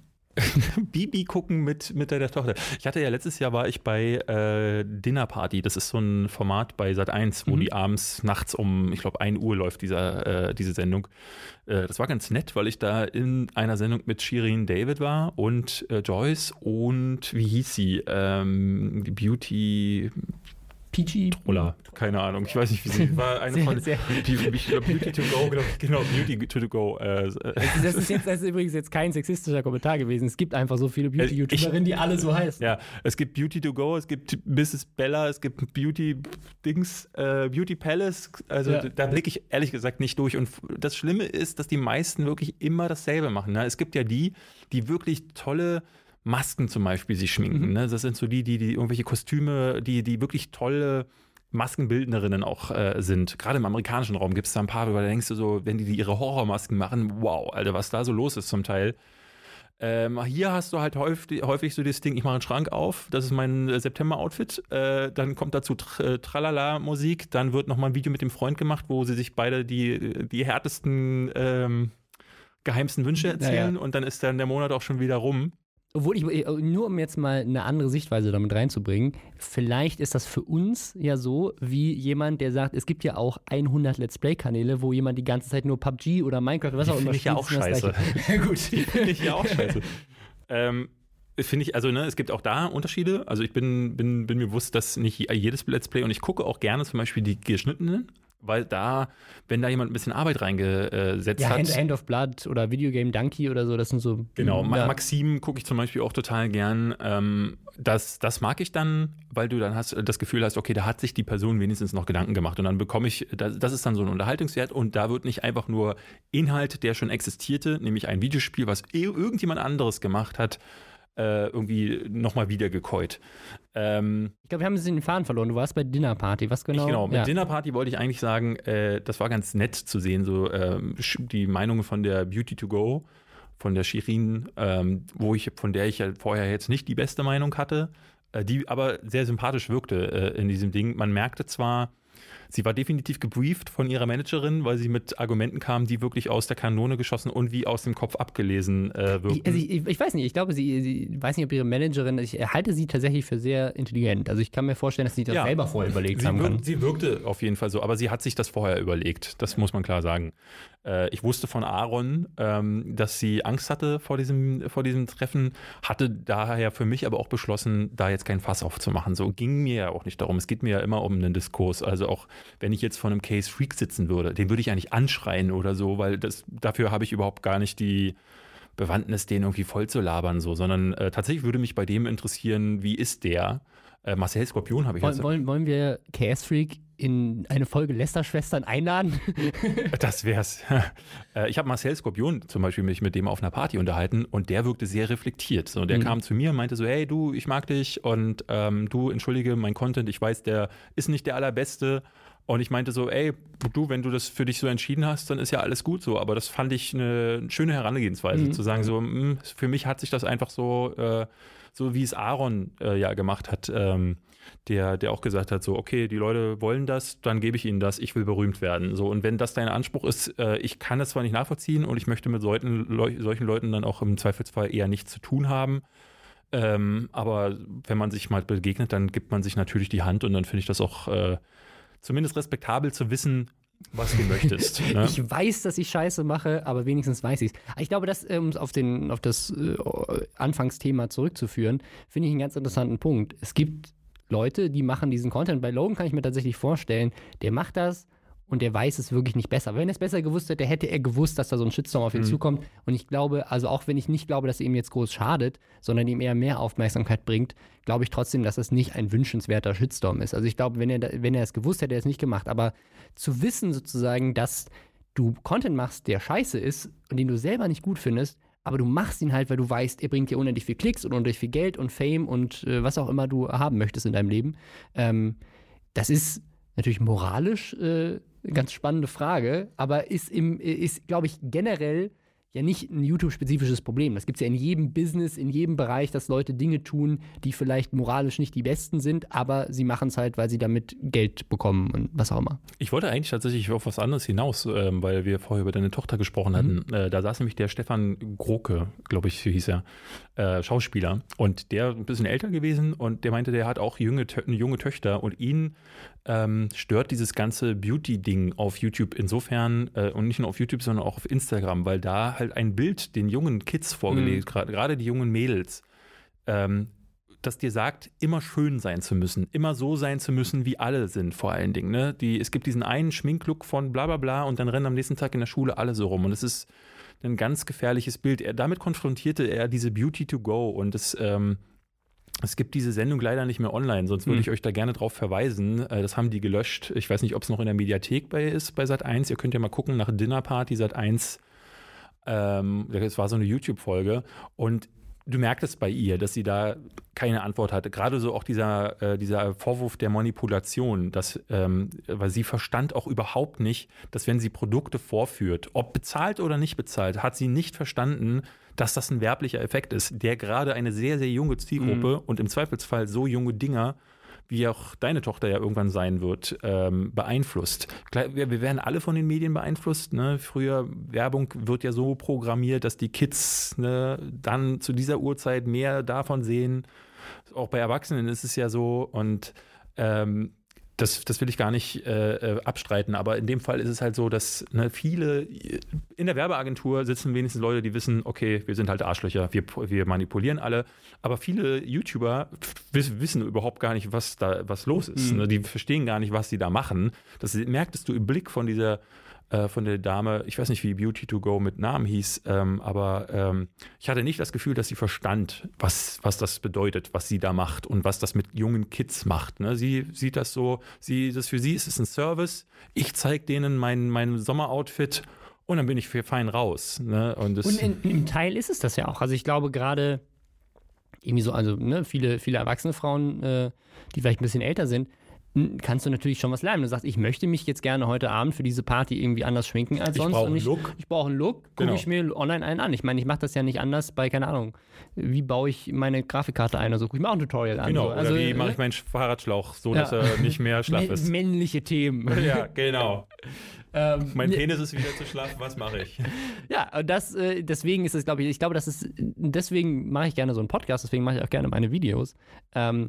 Bibi gucken mit, mit deiner Tochter. Ich hatte ja letztes Jahr war ich bei äh, Dinner Party. Das ist so ein Format bei Sat eins, wo mhm. die abends, nachts um, ich glaube, ein Uhr läuft dieser, äh, diese Sendung. Äh, das war ganz nett, weil ich da in einer Sendung mit Shirin David war und äh, Joyce und wie hieß sie? Ähm, die Beauty... Peachy Troller, keine Ahnung, ich weiß nicht, wie sie war. Eine sehr, von sehr Beauty to go, genau, Beauty to go. Äh, das, ist jetzt, das ist übrigens jetzt kein sexistischer Kommentar gewesen. Es gibt einfach so viele Beauty-YouTuberinnen, die alle so heißen. Ja, es gibt Beauty to go, es gibt Misses Bella, es gibt Beauty-Dings, äh, Beauty Palace. Also ja. da blicke ich ehrlich gesagt nicht durch. Und das Schlimme ist, dass die meisten wirklich immer dasselbe machen. Ne? Es gibt ja die, die wirklich tolle Masken zum Beispiel sich schminken. Mhm. Ne? Das sind so die, die, die irgendwelche Kostüme, die, die wirklich tolle Maskenbildnerinnen auch äh, sind. Gerade im amerikanischen Raum gibt es da ein paar, weil da denkst du so, wenn die, die ihre Horrormasken machen, wow, Alter, was da so los ist zum Teil. Ähm, hier hast du halt häufig, häufig so das Ding, ich mache einen Schrank auf, das ist mein äh, September-Outfit, äh, dann kommt dazu Tr- Tralala-Musik, dann wird nochmal ein Video mit dem Freund gemacht, wo sie sich beide die, die härtesten, ähm, geheimsten Wünsche erzählen ja, ja. und dann ist dann der Monat auch schon wieder rum. Obwohl ich, nur um jetzt mal eine andere Sichtweise damit reinzubringen, vielleicht ist das für uns ja so, wie jemand, der sagt, es gibt ja auch hundert Let's Play-Kanäle, wo jemand die ganze Zeit nur P U B G oder Minecraft oder was auch immer spielt. Ja auch scheiße. Ja gut, die finde ich ja auch scheiße. ähm, finde ich, also ne, es gibt auch da Unterschiede. Also ich bin, bin, bin mir bewusst, dass nicht jedes Let's Play, und ich gucke auch gerne zum Beispiel die geschnittenen, weil da, wenn da jemand ein bisschen Arbeit reingesetzt ja, hat. Hand, Hand of Blood oder Videogame Donkey oder so, das sind so. Genau, ja. Maxim gucke ich zum Beispiel auch total gern. Ähm, das, das mag ich dann, weil du dann hast das Gefühl hast, okay, da hat sich die Person wenigstens noch Gedanken gemacht. Und dann bekomme ich, das, das ist dann so ein Unterhaltungswert und da wird nicht einfach nur Inhalt, der schon existierte, nämlich ein Videospiel, was irgendjemand anderes gemacht hat, äh, irgendwie nochmal wiedergekäut. Ähm, ich glaube, wir haben es in den Faden verloren. Du warst bei Dinner Party. Was genau? Ich, genau, mit ja. Dinner Party wollte ich eigentlich sagen, äh, das war ganz nett zu sehen, so äh, die Meinungen von der Beauty to go, von der Shirin, ähm, wo ich, von der ich ja vorher jetzt nicht die beste Meinung hatte, äh, die aber sehr sympathisch wirkte äh, in diesem Ding. Man merkte zwar, sie war definitiv gebrieft von ihrer Managerin, weil sie mit Argumenten kam, die wirklich aus der Kanone geschossen und wie aus dem Kopf abgelesen äh, wirkten. Ich, also ich, ich weiß nicht, ich glaube, sie, sie weiß nicht, ob ihre Managerin, ich halte sie tatsächlich für sehr intelligent. Also ich kann mir vorstellen, dass sie das ja, selber vorher überlegt sie haben wirk, kann. Sie wirkte auf jeden Fall so, aber sie hat sich das vorher überlegt. Das muss man klar sagen. Äh, ich wusste von Aaron, ähm, dass sie Angst hatte vor diesem, vor diesem Treffen, hatte daher für mich aber auch beschlossen, da jetzt kein Fass aufzumachen. So ging mir ja auch nicht darum. Es geht mir ja immer um einen Diskurs. Also auch wenn ich jetzt vor einem Case Freak sitzen würde, den würde ich eigentlich anschreien oder so, weil das, dafür habe ich überhaupt gar nicht die Bewandtnis, den irgendwie voll zu labern, so, sondern äh, tatsächlich würde mich bei dem interessieren, wie ist der? Äh, Marcel Skorpion habe ich wollen, jetzt. Wollen, wollen wir K S Freak in eine Folge Lästerschwestern einladen? Das wär's. Ich habe Marcel Skorpion zum Beispiel mich mit dem auf einer Party unterhalten und der wirkte sehr reflektiert. So, der mhm. kam zu mir und meinte so, hey du, ich mag dich und ähm, du, entschuldige, mein Content, ich weiß, der ist nicht der allerbeste. Und ich meinte so, ey, du, wenn du das für dich so entschieden hast, dann ist ja alles gut so. Aber das fand ich eine schöne Herangehensweise, mhm. zu sagen so, mh, für mich hat sich das einfach so, äh, so wie es Aaron äh, ja gemacht hat, ähm, der, der auch gesagt hat, so, okay, die Leute wollen das, dann gebe ich ihnen das, ich will berühmt werden. So, und wenn das dein Anspruch ist, äh, ich kann das zwar nicht nachvollziehen und ich möchte mit solchen, Leu- solchen Leuten dann auch im Zweifelsfall eher nichts zu tun haben, Ähm, aber wenn man sich mal begegnet, dann gibt man sich natürlich die Hand und dann finde ich das auch äh, zumindest respektabel zu wissen, was du möchtest. Ne? Ich weiß, dass ich Scheiße mache, aber wenigstens weiß ich es. Ich glaube, das, um es auf, den, auf das äh, Anfangsthema zurückzuführen, finde ich einen ganz interessanten Punkt. Es gibt Leute, die machen diesen Content. Bei Logan kann ich mir tatsächlich vorstellen, der macht das und der weiß es wirklich nicht besser. Wenn er es besser gewusst hätte, hätte er gewusst, dass da so ein Shitstorm auf ihn mhm. zukommt. Und ich glaube, also auch wenn ich nicht glaube, dass er ihm jetzt groß schadet, sondern ihm eher mehr Aufmerksamkeit bringt, glaube ich trotzdem, dass es nicht ein wünschenswerter Shitstorm ist. Also ich glaube, wenn er, wenn er es gewusst hätte, hätte er es nicht gemacht. Aber zu wissen sozusagen, dass du Content machst, der scheiße ist und den du selber nicht gut findest, aber du machst ihn halt, weil du weißt, er bringt dir unendlich viel Klicks und unendlich viel Geld und Fame und äh, was auch immer du haben möchtest in deinem Leben. Ähm, das ist natürlich moralisch äh, eine ganz spannende Frage, aber ist, im, ist glaube ich, generell ja nicht ein YouTube-spezifisches Problem. Das gibt es ja in jedem Business, in jedem Bereich, dass Leute Dinge tun, die vielleicht moralisch nicht die besten sind, aber sie machen es halt, weil sie damit Geld bekommen und was auch immer. Ich wollte eigentlich tatsächlich auf was anderes hinaus, ähm, weil wir vorher über deine Tochter gesprochen hatten. Mhm. Äh, da saß nämlich der Stefan Groke, glaube ich, hieß er, äh, Schauspieler. Und der ein bisschen älter gewesen und der meinte, der hat auch junge, junge Töchter und ihn ähm, stört dieses ganze Beauty-Ding auf YouTube insofern äh, und nicht nur auf YouTube, sondern auch auf Instagram, weil da halt ein Bild den jungen Kids vorgelegt, mhm. gerade gerade die jungen Mädels, ähm, das dir sagt, immer schön sein zu müssen, immer so sein zu müssen, wie alle sind vor allen Dingen. Ne? Die, es gibt diesen einen Schminklook von bla bla bla und dann rennen am nächsten Tag in der Schule alle so rum und es ist ein ganz gefährliches Bild. Er, damit konfrontierte er diese Beauty to go und es ähm, Es gibt diese Sendung leider nicht mehr online, sonst würde ich euch da gerne drauf verweisen. Das haben die gelöscht. Ich weiß nicht, ob es noch in der Mediathek bei ist bei Sat eins. Ihr könnt ja mal gucken nach Dinner Party Sat eins. Ähm, das war so eine YouTube-Folge und du merktest bei ihr, dass sie da keine Antwort hatte. Gerade so auch dieser, äh, dieser Vorwurf der Manipulation, dass, ähm, weil sie verstand auch überhaupt nicht, dass wenn sie Produkte vorführt, ob bezahlt oder nicht bezahlt, hat sie nicht verstanden, dass das ein werblicher Effekt ist, der gerade eine sehr, sehr junge Zielgruppe mhm. und im Zweifelsfall so junge Dinger, wie auch deine Tochter ja irgendwann sein wird, ähm, beeinflusst. Wir, wir werden alle von den Medien beeinflusst. Ne? Früher, Werbung wird ja so programmiert, dass die Kids ne, dann zu dieser Uhrzeit mehr davon sehen. Auch bei Erwachsenen ist es ja so und ähm, Das, das will ich gar nicht äh, abstreiten, aber in dem Fall ist es halt so, dass ne, viele in der Werbeagentur sitzen wenigstens Leute, die wissen, okay, wir sind halt Arschlöcher, wir, wir manipulieren alle, aber viele YouTuber wiss, wissen überhaupt gar nicht, was da was los ist. Mhm. Ne? Die verstehen gar nicht, was sie da machen. Das merktest du im Blick von dieser äh, von der Dame, ich weiß nicht, wie Beauty to go mit Namen hieß, ähm, aber ähm, ich hatte nicht das Gefühl, dass sie verstand, was, was das bedeutet, was sie da macht und was das mit jungen Kids macht. Ne? Sie sieht das so, sie, das für sie ist es ein Service. Ich zeige denen mein, mein Sommeroutfit und dann bin ich fein raus. Ne? Und, das, und in, im Teil ist es das ja auch. Also ich glaube gerade irgendwie so, also ne, viele, viele erwachsene Frauen, äh, die vielleicht ein bisschen älter sind, kannst du natürlich schon was lernen. Du sagst, ich möchte mich jetzt gerne heute Abend für diese Party irgendwie anders schminken als sonst. Ich brauche einen Look. Ich brauche einen Look, gucke genau. ich mir online einen an. Ich meine, ich mache das ja nicht anders bei, keine Ahnung, wie baue ich meine Grafikkarte ein oder so. Ich mache auch ein Tutorial an. Genau, so. oder also, wie mache ich meinen Fahrradschlauch so, dass ja. er nicht mehr schlaff ist. Männliche Themen. Ja, genau. ähm, mein Penis ist wieder zu schlaff, was mache ich? Ja, und das, äh, deswegen ist es, glaube ich, ich glaube, das ist, deswegen mache ich gerne so einen Podcast, deswegen mache ich auch gerne meine Videos. Ähm,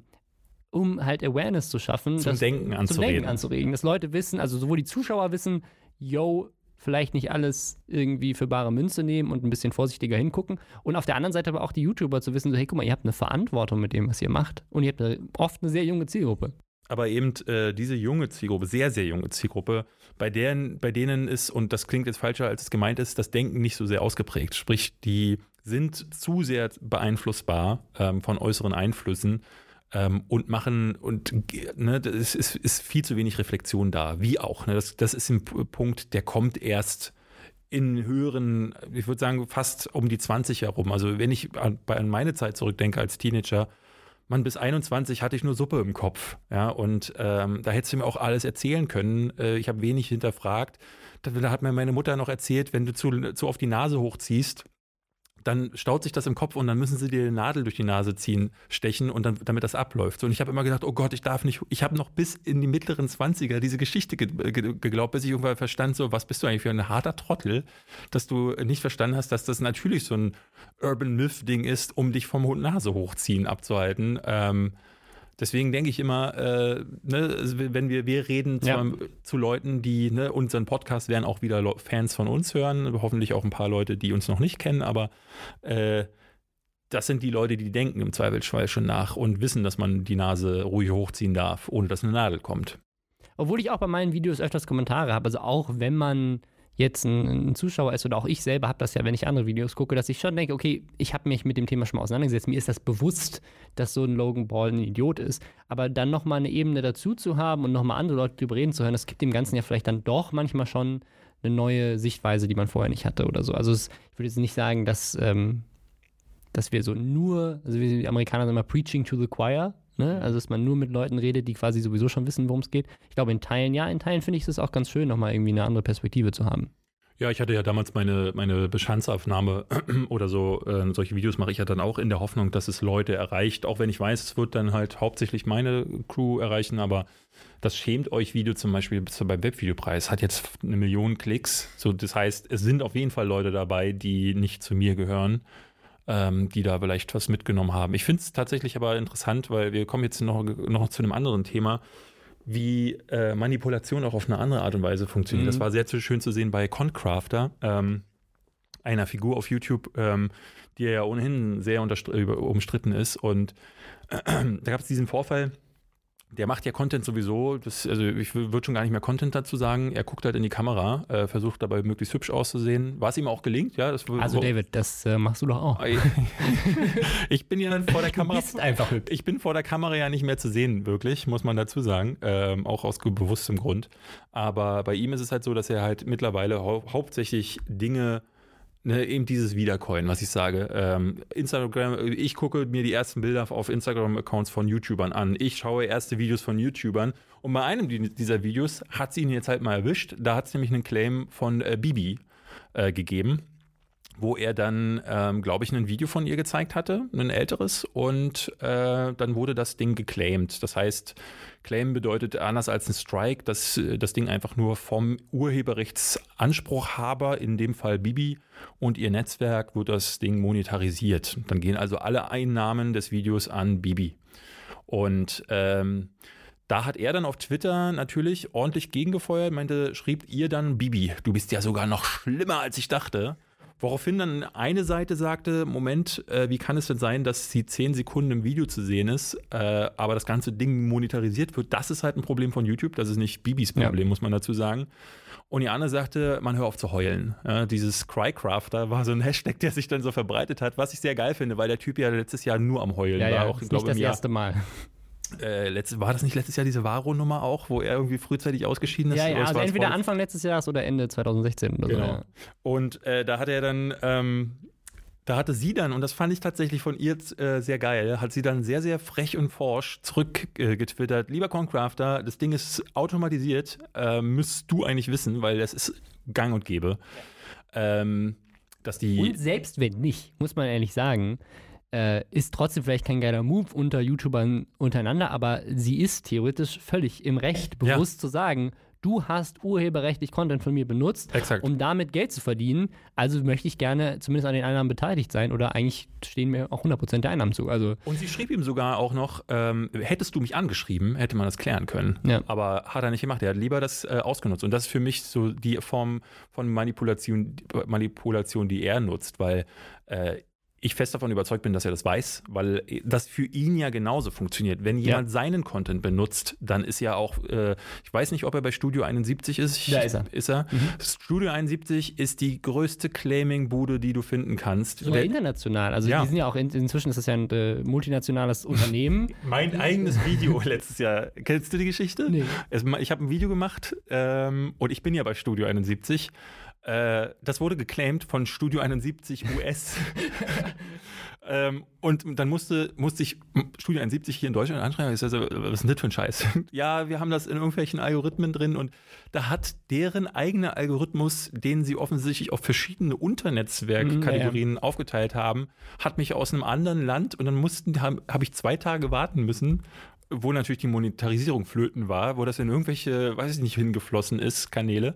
um halt Awareness zu schaffen. Zum das, Denken anzuregen. Zum Denken anzuregen. Dass Leute wissen, also sowohl die Zuschauer wissen, yo, vielleicht nicht alles irgendwie für bare Münze nehmen und ein bisschen vorsichtiger hingucken. Und auf der anderen Seite aber auch die YouTuber zu wissen, so hey, guck mal, ihr habt eine Verantwortung mit dem, was ihr macht. Und ihr habt eine, oft eine sehr junge Zielgruppe. Aber eben äh, diese junge Zielgruppe, sehr, sehr junge Zielgruppe, bei deren, bei denen ist, und das klingt jetzt falscher, als es gemeint ist, das Denken nicht so sehr ausgeprägt. Sprich, die sind zu sehr beeinflussbar ähm, von äußeren Einflüssen. Ähm, und machen, und ne, das ist, ist viel zu wenig Reflexion da, wie auch. Ne, das, das ist ein Punkt, der kommt erst in höheren, ich würde sagen, fast um die zwanzig herum. Also wenn ich an, an meine Zeit zurückdenke als Teenager, man, bis einundzwanzig hatte ich nur Suppe im Kopf. Ja, und ähm, da hättest du mir auch alles erzählen können. Äh, ich habe wenig hinterfragt. Da, da hat mir meine Mutter noch erzählt, wenn du zu, zu oft die Nase hochziehst, dann staut sich das im Kopf und dann müssen sie dir eine Nadel durch die Nase ziehen, stechen und dann, damit das abläuft. So, und ich habe immer gedacht, oh Gott, ich darf nicht, ich habe noch bis in die mittleren Zwanziger diese Geschichte ge ge geglaubt, bis ich irgendwann verstand, so, was bist du eigentlich für ein harter Trottel, dass du nicht verstanden hast, dass das natürlich so ein Urban Myth-Ding ist, um dich vom Nase hochziehen abzuhalten. Ähm, Deswegen denke ich immer, äh, ne, wenn wir, wir reden ja. zwar zu Leuten, die ne, unseren Podcast werden auch wieder Fans von uns hören, hoffentlich auch ein paar Leute, die uns noch nicht kennen, aber äh, das sind die Leute, die denken im Zweifelsfall schon nach und wissen, dass man die Nase ruhig hochziehen darf, ohne dass eine Nadel kommt. Obwohl ich auch bei meinen Videos öfters Kommentare habe, also auch wenn man jetzt ein, ein Zuschauer ist oder auch ich selber habe das ja, wenn ich andere Videos gucke, dass ich schon denke, okay, ich habe mich mit dem Thema schon mal auseinandergesetzt, mir ist das bewusst, dass so ein Logan Paul ein Idiot ist, aber dann nochmal eine Ebene dazu zu haben und nochmal andere Leute drüber reden zu hören, das gibt dem Ganzen ja vielleicht dann doch manchmal schon eine neue Sichtweise, die man vorher nicht hatte oder so. Also es, ich würde jetzt nicht sagen, dass, ähm, dass wir so nur, also wie die Amerikaner sagen immer, preaching to the choir, ne? Also dass man nur mit Leuten redet, die quasi sowieso schon wissen, worum es geht. Ich glaube in Teilen, ja, in Teilen finde ich es auch ganz schön, nochmal irgendwie eine andere Perspektive zu haben. Ja, ich hatte ja damals meine, meine Bestandsaufnahme oder so, äh, solche Videos mache ich ja dann auch in der Hoffnung, dass es Leute erreicht, auch wenn ich weiß, es wird dann halt hauptsächlich meine Crew erreichen, aber das Schämt euch Video zum Beispiel beim Webvideopreis hat jetzt eine Million Klicks, so, das heißt, es sind auf jeden Fall Leute dabei, die nicht zu mir gehören, ähm, die da vielleicht was mitgenommen haben. Ich finde es tatsächlich aber interessant, weil wir kommen jetzt noch, noch zu einem anderen Thema, wie äh, Manipulation auch auf eine andere Art und Weise funktioniert. Mhm. Das war sehr schön zu sehen bei Concrafter, ähm, einer Figur auf YouTube, ähm, die ja ohnehin sehr umstritten ist. Und äh, da gab es diesen Vorfall, der macht ja Content sowieso, das, also ich würde schon gar nicht mehr Content dazu sagen, er guckt halt in die Kamera, äh, versucht dabei möglichst hübsch auszusehen, was ihm auch gelingt. Ja, das, also David, das äh, machst du doch auch. Ich bin ja vor der Kamera, du bist einfach hübsch. Ich bin vor der Kamera ja nicht mehr zu sehen, wirklich, muss man dazu sagen, ähm, auch aus bewusstem Grund. Aber bei ihm ist es halt so, dass er halt mittlerweile hau hauptsächlich Dinge Ne, eben dieses Wiedercoin, was ich sage. Ähm, Instagram, ich gucke mir die ersten Bilder auf Instagram-Accounts von YouTubern an. Ich schaue erste Videos von YouTubern. Und bei einem dieser Videos hat sie ihn jetzt halt mal erwischt. Da hat es nämlich einen Claim von äh, Bibi äh, gegeben, wo er dann, ähm, glaube ich, ein Video von ihr gezeigt hatte, ein älteres. Und äh, dann wurde das Ding geclaimed. Das heißt, Claim bedeutet anders als ein Strike, dass das Ding einfach nur vom Urheberrechtsanspruchhaber, in dem Fall Bibi und ihr Netzwerk, wird das Ding monetarisiert. Dann gehen also alle Einnahmen des Videos an Bibi. Und ähm, da hat er dann auf Twitter natürlich ordentlich gegengefeuert, meinte, schrieb ihr dann, Bibi, du bist ja sogar noch schlimmer, als ich dachte. Woraufhin dann eine Seite sagte, Moment, äh, wie kann es denn sein, dass sie zehn Sekunden im Video zu sehen ist, äh, aber das ganze Ding monetarisiert wird? Das ist halt ein Problem von YouTube, das ist nicht Bibis Problem, ja. muss man dazu sagen. Und die andere sagte, man hör auf zu heulen. Ja, dieses Crycrafter war so ein Hashtag, der sich dann so verbreitet hat, was ich sehr geil finde, weil der Typ ja letztes Jahr nur am Heulen ja, war. Ja, auch, das ist glaub, nicht das erste Mal. Äh, letzte, war das nicht letztes Jahr diese Varo-Nummer auch, wo er irgendwie frühzeitig ausgeschieden ist? Ja, ja, also entweder Anfang letztes Jahres oder Ende zwanzig sechzehn oder genau. so. Ja. Und äh, da hat er dann, ähm, da hatte sie dann, und das fand ich tatsächlich von ihr äh, sehr geil, hat sie dann sehr, sehr frech und forsch zurückgetwittert, äh, lieber Concrafter, das Ding ist automatisiert, äh, müsstest du eigentlich wissen, weil das ist gang und gäbe. Ähm, dass die und selbst wenn nicht, muss man ehrlich sagen, Äh, ist trotzdem vielleicht kein geiler Move unter YouTubern untereinander, aber sie ist theoretisch völlig im Recht, bewusst ja. zu sagen, du hast urheberrechtlich Content von mir benutzt, Exakt. um damit Geld zu verdienen, also möchte ich gerne zumindest an den Einnahmen beteiligt sein oder eigentlich stehen mir auch hundert Prozent der Einnahmen zu. Also und sie schrieb ihm sogar auch noch, ähm, hättest du mich angeschrieben, hätte man das klären können. Ja. Aber hat er nicht gemacht, er hat lieber das äh, ausgenutzt. Und das ist für mich so die Form von Manipulation, Manipulation die er nutzt, weil äh, ich fest davon überzeugt bin, dass er das weiß, weil das für ihn ja genauso funktioniert. Wenn jemand ja. seinen Content benutzt, dann ist ja auch, äh, ich weiß nicht, ob er bei Studio einundsiebzig ist. Da ist er. Ist er. Mhm. Studio einundsiebzig ist die größte Claiming-Bude, die du finden kannst. Sogar Der, international. Also ja. die sind ja auch, in, inzwischen ist das ja ein äh, multinationales Unternehmen. Mein eigenes Video letztes Jahr. Kennst du die Geschichte? Nee. Es, ich habe ein Video gemacht ähm, und ich bin ja bei Studio einundsiebzig. Äh, das wurde geclaimed von Studio einundsiebzig U S. Ähm, und dann musste, musste ich Studio einundsiebzig hier in Deutschland anschreiben. Ich so, was ist denn das für ein Scheiß? Ja, wir haben das in irgendwelchen Algorithmen drin und da hat deren eigener Algorithmus, den sie offensichtlich auf verschiedene Unternetzwerkkategorien ja, ja. aufgeteilt haben, hat mich aus einem anderen Land und dann mussten, habe hab ich zwei Tage warten müssen, wo natürlich die Monetarisierung flöten war, wo das in irgendwelche, weiß ich nicht, hingeflossen ist, Kanäle.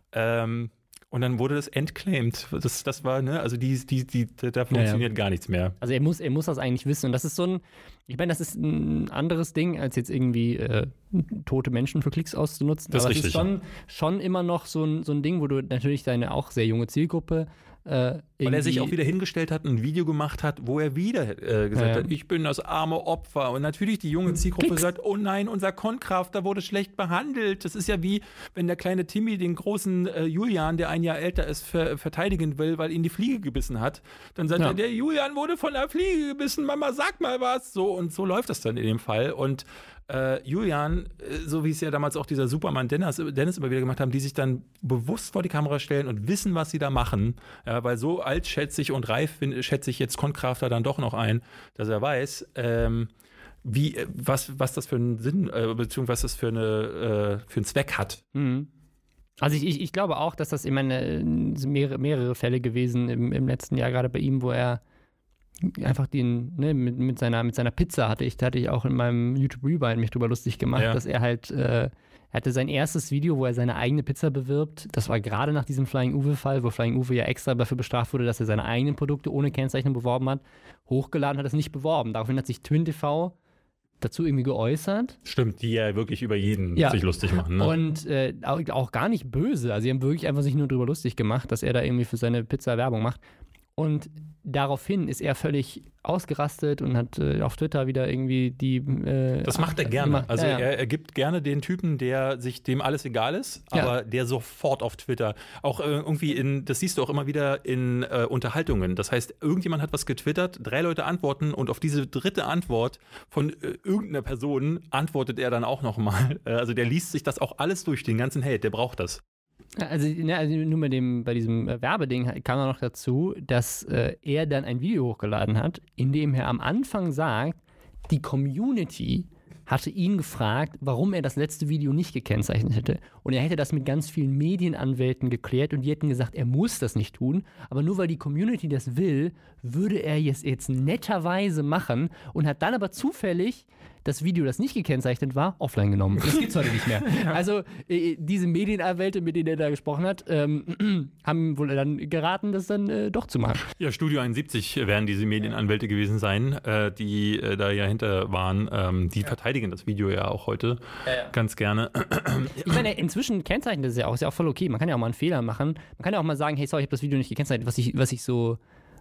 Ähm, Und dann wurde das entclaimed. Das, das war, ne, also die, die, die, da funktioniert ja, ja. gar nichts mehr. Also er muss, er muss das eigentlich wissen. Und das ist so ein, ich meine, das ist ein anderes Ding, als jetzt irgendwie äh, tote Menschen für Klicks auszunutzen. Das Aber ist richtig, es ist schon, schon immer noch so ein, so ein Ding, wo du natürlich deine auch sehr junge Zielgruppe Äh, Weil er sich auch wieder hingestellt hat, ein Video gemacht hat, wo er wieder äh, gesagt ja. hat, ich bin das arme Opfer. Und natürlich die junge Zielgruppe Klicks. sagt, oh nein, unser Concrafter wurde schlecht behandelt. Das ist ja wie, wenn der kleine Timmy den großen äh, Julian, der ein Jahr älter ist, ver- verteidigen will, weil ihn die Fliege gebissen hat. Dann sagt ja. er, der Julian wurde von der Fliege gebissen, Mama, sag mal was. So, und so läuft das dann in dem Fall. Und Äh, Julian, so wie es ja damals auch dieser Superman Dennis, Dennis immer wieder gemacht haben, die sich dann bewusst vor die Kamera stellen und wissen, was sie da machen, ja, weil so alt schätze ich und reif schätze ich jetzt Concrafter dann doch noch ein, dass er weiß, ähm, wie, was, was das für einen Sinn, äh, beziehungsweise was das für, eine, äh, für einen Zweck hat. Mhm. Also ich, ich, ich glaube auch, dass das immer eine, mehrere, mehrere Fälle gewesen im, im letzten Jahr, gerade bei ihm, wo er einfach den, ne, mit, mit, seiner, mit seiner Pizza hatte ich, da hatte ich auch in meinem YouTube Rewind mich drüber lustig gemacht, ja. dass er halt, äh, er hatte sein erstes Video, wo er seine eigene Pizza bewirbt. Das war gerade nach diesem Flying Uwe-Fall, wo Flying Uwe ja extra dafür bestraft wurde, dass er seine eigenen Produkte ohne Kennzeichnung beworben hat. Hochgeladen hat es nicht beworben. Daraufhin hat sich Twin T V dazu irgendwie geäußert. Stimmt, die ja wirklich über jeden ja. sich lustig machen. Ne? Und äh, auch, auch gar nicht böse. Also sie haben wirklich einfach sich nur drüber lustig gemacht, dass er da irgendwie für seine Pizza Werbung macht. Und daraufhin ist er völlig ausgerastet und hat äh, auf Twitter wieder irgendwie die äh, Das macht er gerne. Gemacht. Also ja, ja. Er, er gibt gerne den Typen, der sich dem alles egal ist, aber ja. der sofort auf Twitter, auch äh, irgendwie in, das siehst du auch immer wieder in äh, Unterhaltungen. Das heißt, irgendjemand hat was getwittert, drei Leute antworten und auf diese dritte Antwort von äh, irgendeiner Person antwortet er dann auch nochmal. Äh, also der liest sich das auch alles durch, den ganzen Hate, der braucht das. Also, ne, also nur bei, dem, bei diesem äh, Werbeding kam noch dazu, dass äh, er dann ein Video hochgeladen hat, in dem er am Anfang sagt, die Community hatte ihn gefragt, warum er das letzte Video nicht gekennzeichnet hätte. Und er hätte das mit ganz vielen Medienanwälten geklärt und die hätten gesagt, er muss das nicht tun. Aber nur weil die Community das will, würde er es jetzt netterweise machen und hat dann aber zufällig das Video, das nicht gekennzeichnet war, offline genommen. Das gibt's heute nicht mehr. Also äh, diese Medienanwälte, mit denen er da gesprochen hat, ähm, haben wohl dann geraten, das dann äh, doch zu machen. Ja, Studio einundsiebzig werden diese Medienanwälte gewesen sein, äh, die äh, da ja hinter waren. Ähm, die ja. verteidigen das Video ja auch heute ja, ja. ganz gerne. Ich meine, inzwischen kennzeichnet das ja auch, ist ja auch voll okay. Man kann ja auch mal einen Fehler machen. Man kann ja auch mal sagen, hey, sorry, ich habe das Video nicht gekennzeichnet, was ich, was ich so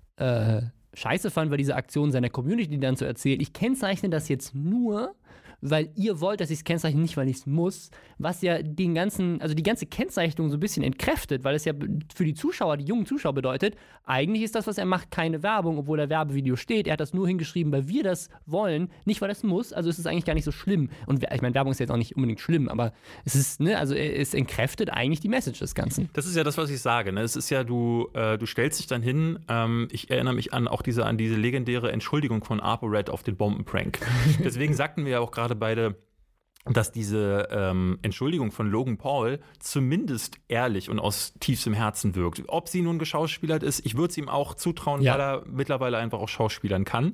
äh, scheiße fand, war diese Aktion seiner Community dann zu erzählen, ich kennzeichne das jetzt nur, weil ihr wollt, dass ich es kennzeichne, nicht weil ich es muss, was ja den ganzen, also die ganze Kennzeichnung so ein bisschen entkräftet, weil es ja für die Zuschauer, die jungen Zuschauer bedeutet, eigentlich ist das, was er macht, keine Werbung, obwohl der Werbevideo steht. Er hat das nur hingeschrieben, weil wir das wollen, nicht weil es muss, also es ist eigentlich gar nicht so schlimm. Und ich meine, Werbung ist jetzt auch nicht unbedingt schlimm, aber es ist, ne, also es entkräftet eigentlich die Message des Ganzen. Das ist ja das, was ich sage, ne? Es ist ja, du, äh, du stellst dich dann hin, ähm, ich erinnere mich an auch diese, an diese legendäre Entschuldigung von ApoRed auf den Bombenprank. Deswegen sagten wir ja auch gerade beide, dass diese ähm, Entschuldigung von Logan Paul zumindest ehrlich und aus tiefstem Herzen wirkt. Ob sie nun geschauspielert ist, ich würde es ihm auch zutrauen, ja. weil er mittlerweile einfach auch schauspielern kann.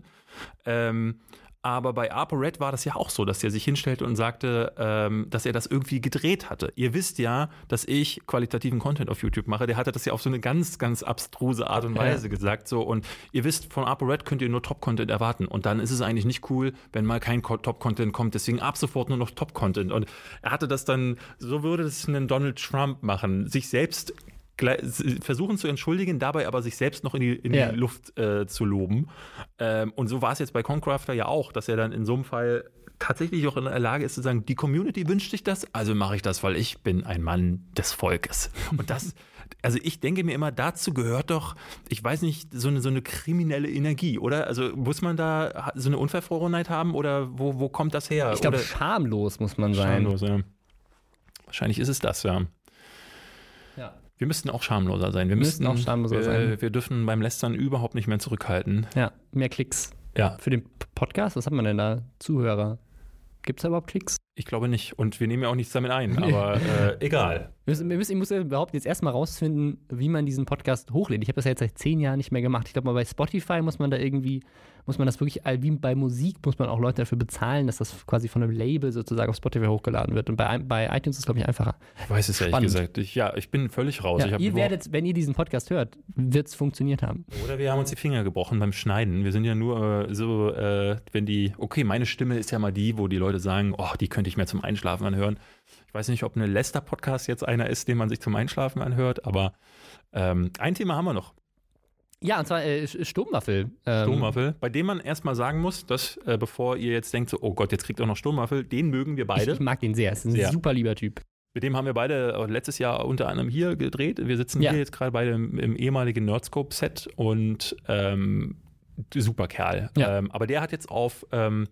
Ähm, aber bei ApoRed war das ja auch so, dass er sich hinstellte und sagte, ähm, dass er das irgendwie gedreht hatte. Ihr wisst ja, dass ich qualitativen Content auf YouTube mache. Der hatte das ja auf so eine ganz, ganz abstruse Art und Weise ja. gesagt. So. Und ihr wisst, von ApoRed könnt ihr nur Top-Content erwarten. Und dann ist es eigentlich nicht cool, wenn mal kein Top-Content kommt. Deswegen ab sofort nur noch Top-Content. Und er hatte das dann, so würde es einen Donald Trump machen, sich selbst versuchen zu entschuldigen, dabei aber sich selbst noch in die, in die ja. Luft äh, zu loben. Ähm, und so war es jetzt bei Concrafter ja auch, dass er dann in so einem Fall tatsächlich auch in der Lage ist zu sagen, die Community wünscht sich das, also mache ich das, weil ich bin ein Mann des Volkes. Und das, also ich denke mir immer, dazu gehört doch, ich weiß nicht, so eine, so eine kriminelle Energie, oder? Also muss man da so eine Unverfrorenheit haben oder wo, wo kommt das her? Ich glaube, schamlos muss man sein. Schamlos, ja. Wahrscheinlich ist es das, ja. Ja. Wir müssten auch schamloser sein. Wir, wir müssten auch schamloser wir, sein. Wir dürfen beim Lästern überhaupt nicht mehr zurückhalten. Ja, mehr Klicks. Ja. Für den Podcast, was hat man denn da? Zuhörer. Gibt es da überhaupt Klicks? Ich glaube nicht. Und wir nehmen ja auch nichts damit ein, aber äh, egal. Wir müssen, wir müssen, ich muss ja überhaupt jetzt erstmal rausfinden, wie man diesen Podcast hochlädt. Ich habe das ja jetzt seit zehn Jahren nicht mehr gemacht. Ich glaube mal, bei Spotify muss man da irgendwie, muss man das wirklich, wie bei Musik, muss man auch Leute dafür bezahlen, dass das quasi von einem Label sozusagen auf Spotify hochgeladen wird. Und bei, bei iTunes ist es, glaube ich, einfacher. Ich weiß es ehrlich gesagt. Ich, ja, ich bin völlig raus. Ja, ich ihr werdet, wenn ihr diesen Podcast hört, wird es funktioniert haben. Oder wir haben uns die Finger gebrochen beim Schneiden. Wir sind ja nur äh, so, äh, wenn die, okay, meine Stimme ist ja mal die, wo die Leute sagen, oh, die könnte ich mir zum Einschlafen anhören. Ich weiß nicht, ob eine Lester-Podcast jetzt einer ist, den man sich zum Einschlafen anhört, aber ähm, ein Thema haben wir noch. Ja, und zwar äh, Sturmwaffel. Ähm, Sturmwaffel, bei dem man erstmal sagen muss, dass äh, bevor ihr jetzt denkt, so, oh Gott, jetzt kriegt auch noch Sturmwaffel, den mögen wir beide. Ich, ich mag den sehr, ist ein sehr. super lieber Typ. Mit dem haben wir beide auch letztes Jahr unter anderem hier gedreht. Wir sitzen ja. hier jetzt gerade beide im, im ehemaligen Nerdscope-Set und ähm, super Kerl. Ja. Ähm, aber der hat jetzt auf ähm,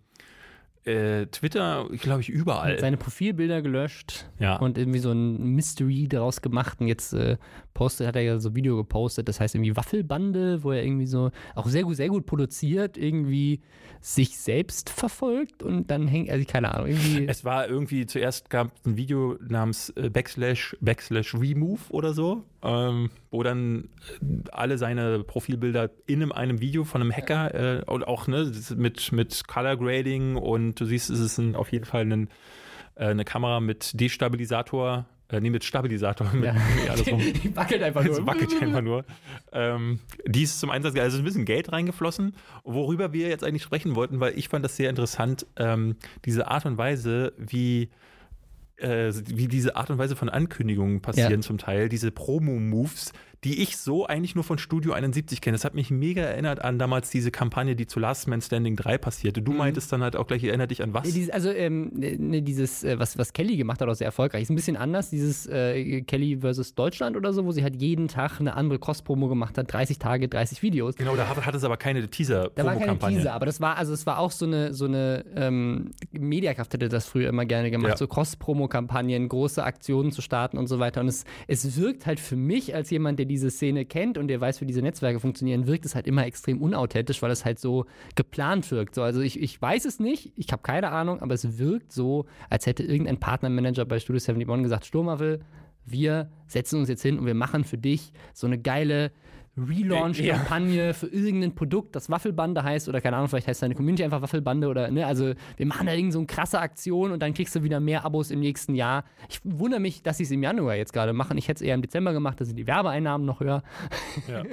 äh, Twitter, glaube ich, überall. Seine Profilbilder gelöscht ja. und irgendwie so ein Mystery daraus gemacht. Und jetzt äh, postet, hat er ja so ein Video gepostet, das heißt irgendwie Waffelbande, wo er irgendwie so auch sehr gut, sehr gut produziert, irgendwie sich selbst verfolgt und dann hängt, also keine Ahnung, irgendwie. Es war irgendwie, zuerst gab es ein Video namens äh, Backslash, Backslash Remove oder so, ähm, wo dann alle seine Profilbilder in einem, einem Video von einem Hacker äh, und auch ne, mit, mit Color Grading und du siehst, es ist ein, auf jeden Fall ein, äh, eine Kamera mit Destabilisator, äh, nee, mit Stabilisator. Mit, ja. nee, alles rum. Die wackelt einfach nur. Es wackelt einfach nur. Ähm, die ist zum Einsatz, also ein bisschen Geld reingeflossen, worüber wir jetzt eigentlich sprechen wollten, weil ich fand das sehr interessant, ähm, diese Art und Weise, wie äh, wie diese Art und Weise von Ankündigungen passieren ja. zum Teil, diese Promo-Moves, die ich so eigentlich nur von Studio einundsiebzig kenne. Das hat mich mega erinnert an damals diese Kampagne, die zu Last Man Standing drei passierte. Du mhm. meintest dann halt auch gleich, erinnert dich an was? Dieses, also ähm, ne, dieses, äh, was, was Kelly gemacht hat, auch sehr erfolgreich. Ist ein bisschen anders, dieses äh, Kelly versus Deutschland oder so, wo sie halt jeden Tag eine andere Cross-Promo gemacht hat, dreißig Tage, dreißig Videos. Genau, da hat es aber keine Teaser-Promo-Kampagne. Da war keine Teaser, aber das war, also es war auch so eine, so eine ähm, Mediakraft hätte das früher immer gerne gemacht, ja. so Cross-Promo-Kampagnen, große Aktionen zu starten und so weiter. Und es, es wirkt halt für mich als jemand, der diese Szene kennt und der weiß, wie diese Netzwerke funktionieren, wirkt es halt immer extrem unauthentisch, weil es halt so geplant wirkt. So, also ich, ich weiß es nicht, ich habe keine Ahnung, aber es wirkt so, als hätte irgendein Partnermanager bei Studio einundsiebzig gesagt, Sturmwaffel, wir setzen uns jetzt hin und wir machen für dich so eine geile Relaunch-Kampagne ja. für irgendein Produkt, das Waffelbande heißt oder keine Ahnung, vielleicht heißt deine Community einfach Waffelbande oder, ne, also wir machen da irgend so eine krasse Aktion und dann kriegst du wieder mehr Abos im nächsten Jahr. Ich wundere mich, dass sie es im Januar jetzt gerade machen. Ich hätte es eher im Dezember gemacht, da sind die Werbeeinnahmen noch höher. Ja.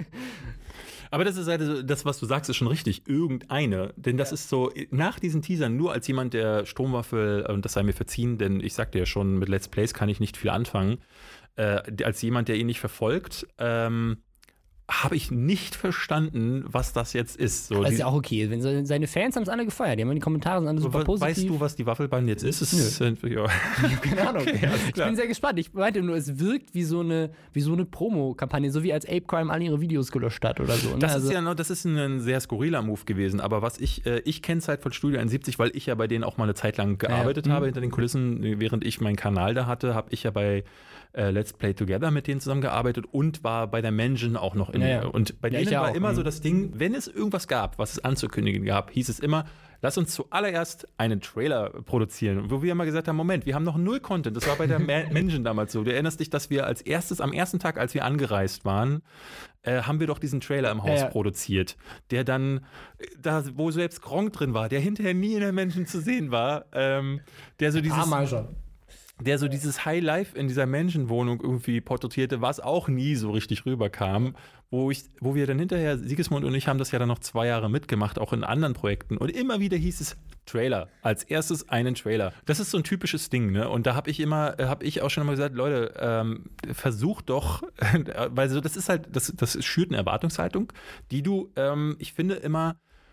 Aber das ist halt, das, was du sagst, ist schon richtig. Irgendeine. Denn das ja. ist so, nach diesen Teasern, nur als jemand, der Sturmwaffel, und das sei mir verziehen, denn ich sagte ja schon, mit Let's Plays kann ich nicht viel anfangen, äh, als jemand, der ihn nicht verfolgt, ähm, habe ich nicht verstanden, was das jetzt ist. So, das ist ja auch okay. Wenn so, seine Fans haben es alle gefeiert. Die haben die Kommentare sind alle super positiv. Weißt du, was die Waffelbande jetzt ist? Es sind, ja. Keine Ahnung. Okay, ich bin sehr gespannt. Ich meinte nur, es wirkt wie so eine, wie so eine Promo-Kampagne, so wie als Ape Crime alle ihre Videos gelöscht hat oder so. Ne? Das also ist ja noch, das ist ein sehr skurriler Move gewesen. Aber was ich, äh, ich kenne es halt von Studio einundsiebzig, weil ich ja bei denen auch mal eine Zeit lang gearbeitet ja, ja. habe, hinter den Kulissen. Während ich meinen Kanal da hatte, habe ich ja bei äh, Let's Play Together mit denen zusammengearbeitet und war bei der Mansion auch noch in. Ja, ja. Und bei denen ja, war auch. immer so das Ding, wenn es irgendwas gab, was es anzukündigen gab, hieß es immer, lass uns zuallererst einen Trailer produzieren. Wo wir immer gesagt haben, Moment, wir haben noch null Content. Das war bei der Mansion damals so. Du erinnerst dich, dass wir als erstes, am ersten Tag, als wir angereist waren, äh, haben wir doch diesen Trailer im Haus ja, ja. produziert, der dann, da wo selbst Gronk drin war, der hinterher nie in der Mansion zu sehen war, ähm, der so dieses... Ah, der so dieses High Life in dieser Menschenwohnung irgendwie porträtierte, was auch nie so richtig rüberkam, wo ich, wo wir dann hinterher, Sigismund und ich haben das ja dann noch zwei Jahre mitgemacht, auch in anderen Projekten und immer wieder hieß es Trailer, als erstes einen Trailer. Das ist so ein typisches Ding, ne? Und da habe ich immer, habe ich auch schon mal gesagt, Leute, ähm, versucht doch, weil so das ist halt, das, das schürt eine Erwartungshaltung, die du, ähm, ich finde immer,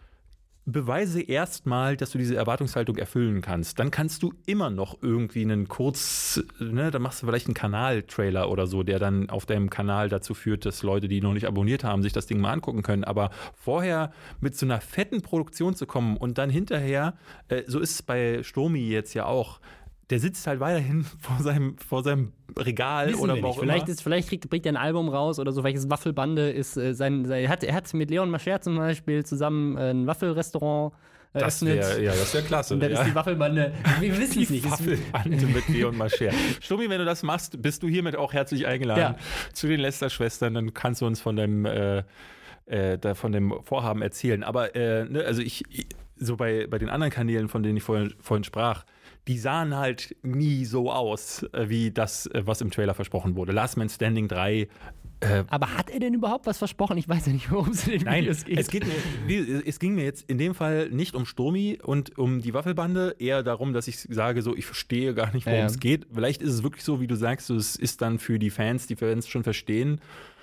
beweise erstmal, dass du diese Erwartungshaltung erfüllen kannst. Dann kannst du immer noch irgendwie einen Kurz, ne, dann machst du vielleicht einen Kanal-Trailer oder so, der dann auf deinem Kanal dazu führt, dass Leute, die noch nicht abonniert haben, sich das Ding mal angucken können. Aber vorher mit so einer fetten Produktion zu kommen und dann hinterher, äh, so ist es bei Sturmi jetzt ja auch, der sitzt halt weiterhin vor seinem, vor seinem Regal Wissen oder wir wo nicht. auch Vielleicht, immer. ist, vielleicht kriegt, bringt er ein Album raus oder so, welches Waffelbande ist äh, sein, sein er, hat, er hat mit Leon Mascher zum Beispiel zusammen äh, ein Waffelrestaurant Das eröffnet. wäre ja, das wär klasse. Und dann ja. ist die Waffelbande, wir wissen es Die nicht. Es- Waffelbande mit Leon Mascher. Stummi, wenn du das machst, bist du hiermit auch herzlich eingeladen Ja. zu den Lester-Schwestern. Dann kannst du uns von deinem, äh, äh, da von dem Vorhaben erzählen. Aber äh, ne, also ich, ich, so bei, bei den anderen Kanälen, von denen ich vorhin, vorhin sprach, die sahen halt nie so aus, äh, wie das, äh, was im Trailer versprochen wurde. Last Man Standing drei. Äh, Aber hat er denn überhaupt was versprochen? Ich weiß ja nicht, worum es in den Nein, Videos geht. es, geht mir, wie- es ging mir jetzt in dem Fall nicht um Sturmi und um die Waffelbande, eher darum, dass ich sage, so, ich verstehe gar nicht, worum Ja, ja. es geht. Vielleicht ist es wirklich so, wie du sagst, so, es ist dann für die Fans, die Fans schon verstehen.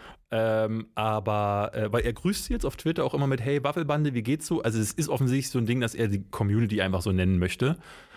Ähm, aber, äh, weil er grüßt sie jetzt auf Twitter auch immer mit, hey, Waffelbande, wie geht's so? Also es ist offensichtlich so ein Ding, dass er die Community einfach so nennen möchte.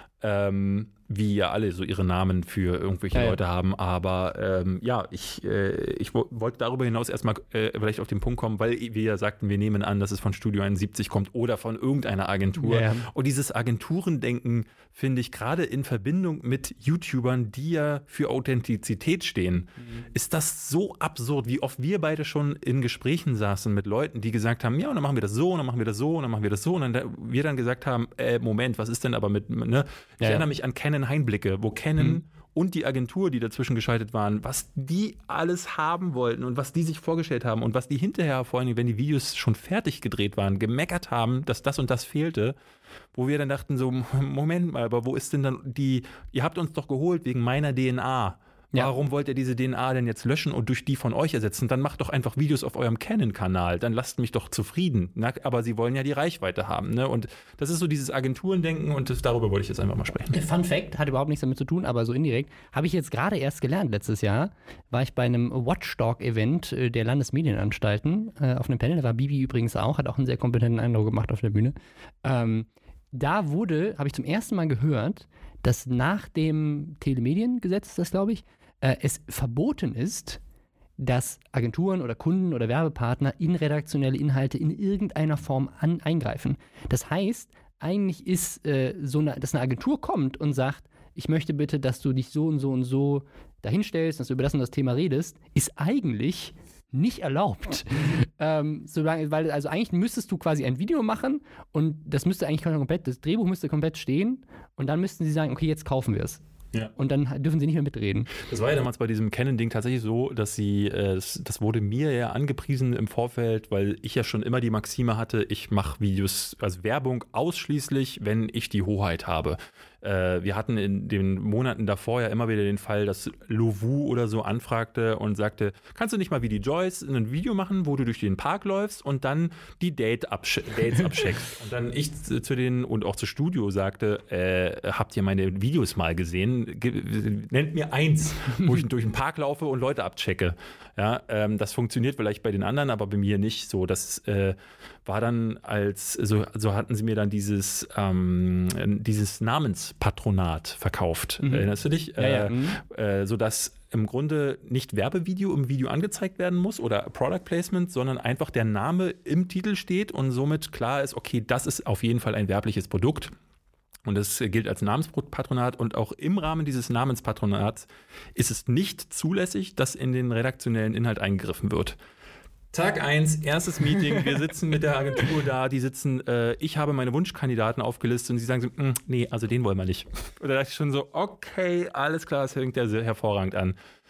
Ähm, wie ja alle so ihre Namen für irgendwelche Ja, ja. Leute haben. Aber ähm, ja, ich, äh, ich wo- wollte darüber hinaus erstmal äh, vielleicht auf den Punkt kommen, weil wir ja sagten, wir nehmen an, dass es von Studio einundsiebzig kommt oder von irgendeiner Agentur. Ja, ja. Und dieses Agenturendenken finde ich gerade in Verbindung mit YouTubern, die ja für Authentizität stehen, ist das so absurd, wie oft wir beide schon in Gesprächen saßen mit Leuten, die gesagt haben, ja, und dann machen wir das so, und dann machen wir das so, und dann machen wir das so. Und dann da, wir dann gesagt haben, äh, Moment, was ist denn aber mit, ne? Ich Ja, ja. erinnere mich an Canon Heinblicke, wo Canon Mhm. und die Agentur, die dazwischen geschaltet waren, was die alles haben wollten und was die sich vorgestellt haben und was die hinterher, vor allem wenn die Videos schon fertig gedreht waren, gemeckert haben, dass das und das fehlte, wo wir dann dachten so, Moment mal, aber wo ist denn dann die, ihr habt uns doch geholt wegen meiner D N A. Ja. Warum wollt ihr diese D N A denn jetzt löschen und durch die von euch ersetzen? Dann macht doch einfach Videos auf eurem Canon-Kanal. Dann lasst mich doch zufrieden. Na, aber sie wollen ja die Reichweite haben. Ne? Und das ist so dieses Agenturendenken und das, darüber wollte ich jetzt einfach mal sprechen. Fun Fact, hat überhaupt nichts damit zu tun, aber so indirekt, habe ich jetzt gerade erst gelernt. Letztes Jahr war ich bei einem Watchdog-Event äh, der Landesmedienanstalten äh, auf einem Panel. Da war Bibi übrigens auch, hat auch einen sehr kompetenten Eindruck gemacht auf der Bühne. Ähm, da wurde, habe ich zum ersten Mal gehört, dass nach dem Telemediengesetz, das glaube ich, äh, es verboten ist, dass Agenturen oder Kunden oder Werbepartner in redaktionelle Inhalte in irgendeiner Form an, eingreifen. Das heißt, eigentlich ist äh, so eine, dass eine Agentur kommt und sagt, ich möchte bitte, dass du dich so und so und so dahinstellst, dass du über das und das Thema redest, ist eigentlich nicht erlaubt. ähm, solange, weil, also eigentlich müsstest du quasi ein Video machen und das müsste eigentlich komplett, das Drehbuch müsste komplett stehen und dann müssten sie sagen, okay, jetzt kaufen wir es. Ja. Und dann dürfen sie nicht mehr mitreden. Das war ja damals bei diesem Canon-Ding tatsächlich so, dass sie, äh, das, das wurde mir ja angepriesen im Vorfeld, weil ich ja schon immer die Maxime hatte, ich mache Videos, also Werbung ausschließlich, wenn ich die Hoheit habe. Äh, wir hatten in den Monaten davor ja immer wieder den Fall, dass Lovu oder so anfragte und sagte, kannst du nicht mal wie die Joyce ein Video machen, wo du durch den Park läufst und dann die Date absch- Dates abcheckst. Und dann ich zu zu denen und auch zu Studio sagte, äh, habt ihr meine Videos mal gesehen? Ge- Nennt mir eins, wo ich durch den Park laufe und Leute abchecke. Ja, ähm, das funktioniert vielleicht bei den anderen, aber bei mir nicht so. Das äh, war dann als, so, so hatten sie mir dann dieses, ähm, dieses Namenspatronat verkauft. Mhm. Erinnerst du dich? Ja, ja. Äh, Mhm. äh, sodass im Grunde nicht Werbevideo im Video angezeigt werden muss oder Product Placement, sondern einfach der Name im Titel steht und somit klar ist, okay, das ist auf jeden Fall ein werbliches Produkt. Und das gilt als Namenspatronat und auch im Rahmen dieses Namenspatronats ist es nicht zulässig, dass in den redaktionellen Inhalt eingegriffen wird. Tag eins, erstes Meeting, wir sitzen mit der Agentur da, die sitzen, äh, ich habe meine Wunschkandidaten aufgelistet und sie sagen so, "Mm, nee, also den wollen wir nicht." Und da dachte ich schon so, okay, alles klar, das hängt ja sehr hervorragend an.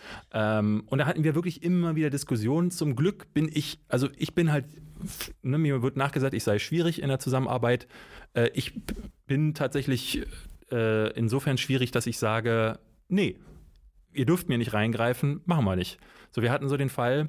Ähm, und da hatten wir wirklich immer wieder Diskussionen. Zum Glück bin ich, also ich bin halt, ne, mir wird nachgesagt, ich sei schwierig in der Zusammenarbeit. Äh, ich bin tatsächlich äh, insofern schwierig, dass ich sage, nee, ihr dürft mir nicht reingreifen, machen wir nicht. So, wir hatten so den Fall,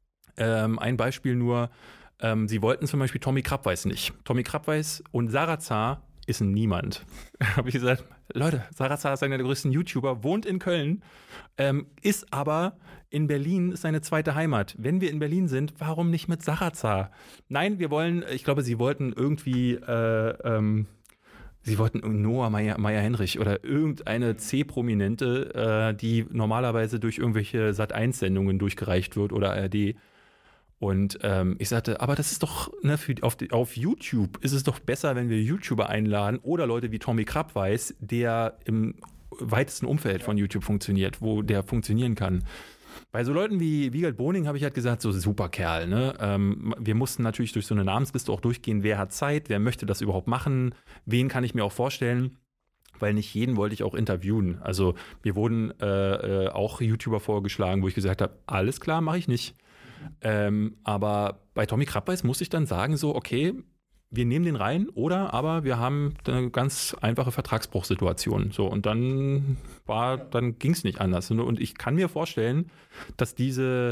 ähm, ein Beispiel nur, ähm, sie wollten zum Beispiel Tommy Krabweis nicht. Tommy Krabweis und Sarazar ist ein Niemand. Habe ich gesagt, Leute, Sarazar ist einer der größten YouTuber, wohnt in Köln, ähm, ist aber in Berlin seine zweite Heimat. Wenn wir in Berlin sind, warum nicht mit Sarazar? Nein, wir wollen, ich glaube, sie wollten irgendwie, äh, ähm, sie wollten Noah Meyer-Henrich oder irgendeine C-Prominente, äh, die normalerweise durch irgendwelche Sat eins Sendungen durchgereicht wird oder A R D. Und ähm, ich sagte, aber das ist doch, ne, für, auf, die, auf YouTube ist es doch besser, wenn wir YouTuber einladen oder Leute wie Tommy Krabweis, der im weitesten Umfeld von YouTube funktioniert, wo der funktionieren kann. Bei so Leuten wie Wiegald Boning habe ich halt gesagt, so super Kerl, ne? Ähm, wir mussten natürlich durch so eine Namensliste auch durchgehen, wer hat Zeit, wer möchte das überhaupt machen, wen kann ich mir auch vorstellen, weil nicht jeden wollte ich auch interviewen. Also mir wurden äh, äh, auch YouTuber vorgeschlagen, wo ich gesagt habe, alles klar, mache ich nicht. Ähm, aber bei Tommy Krabbeis muss ich dann sagen, so okay, wir nehmen den rein oder aber wir haben eine ganz einfache Vertragsbruchsituation. So, und dann war, dann ging es nicht anders. Und ich kann mir vorstellen, dass diese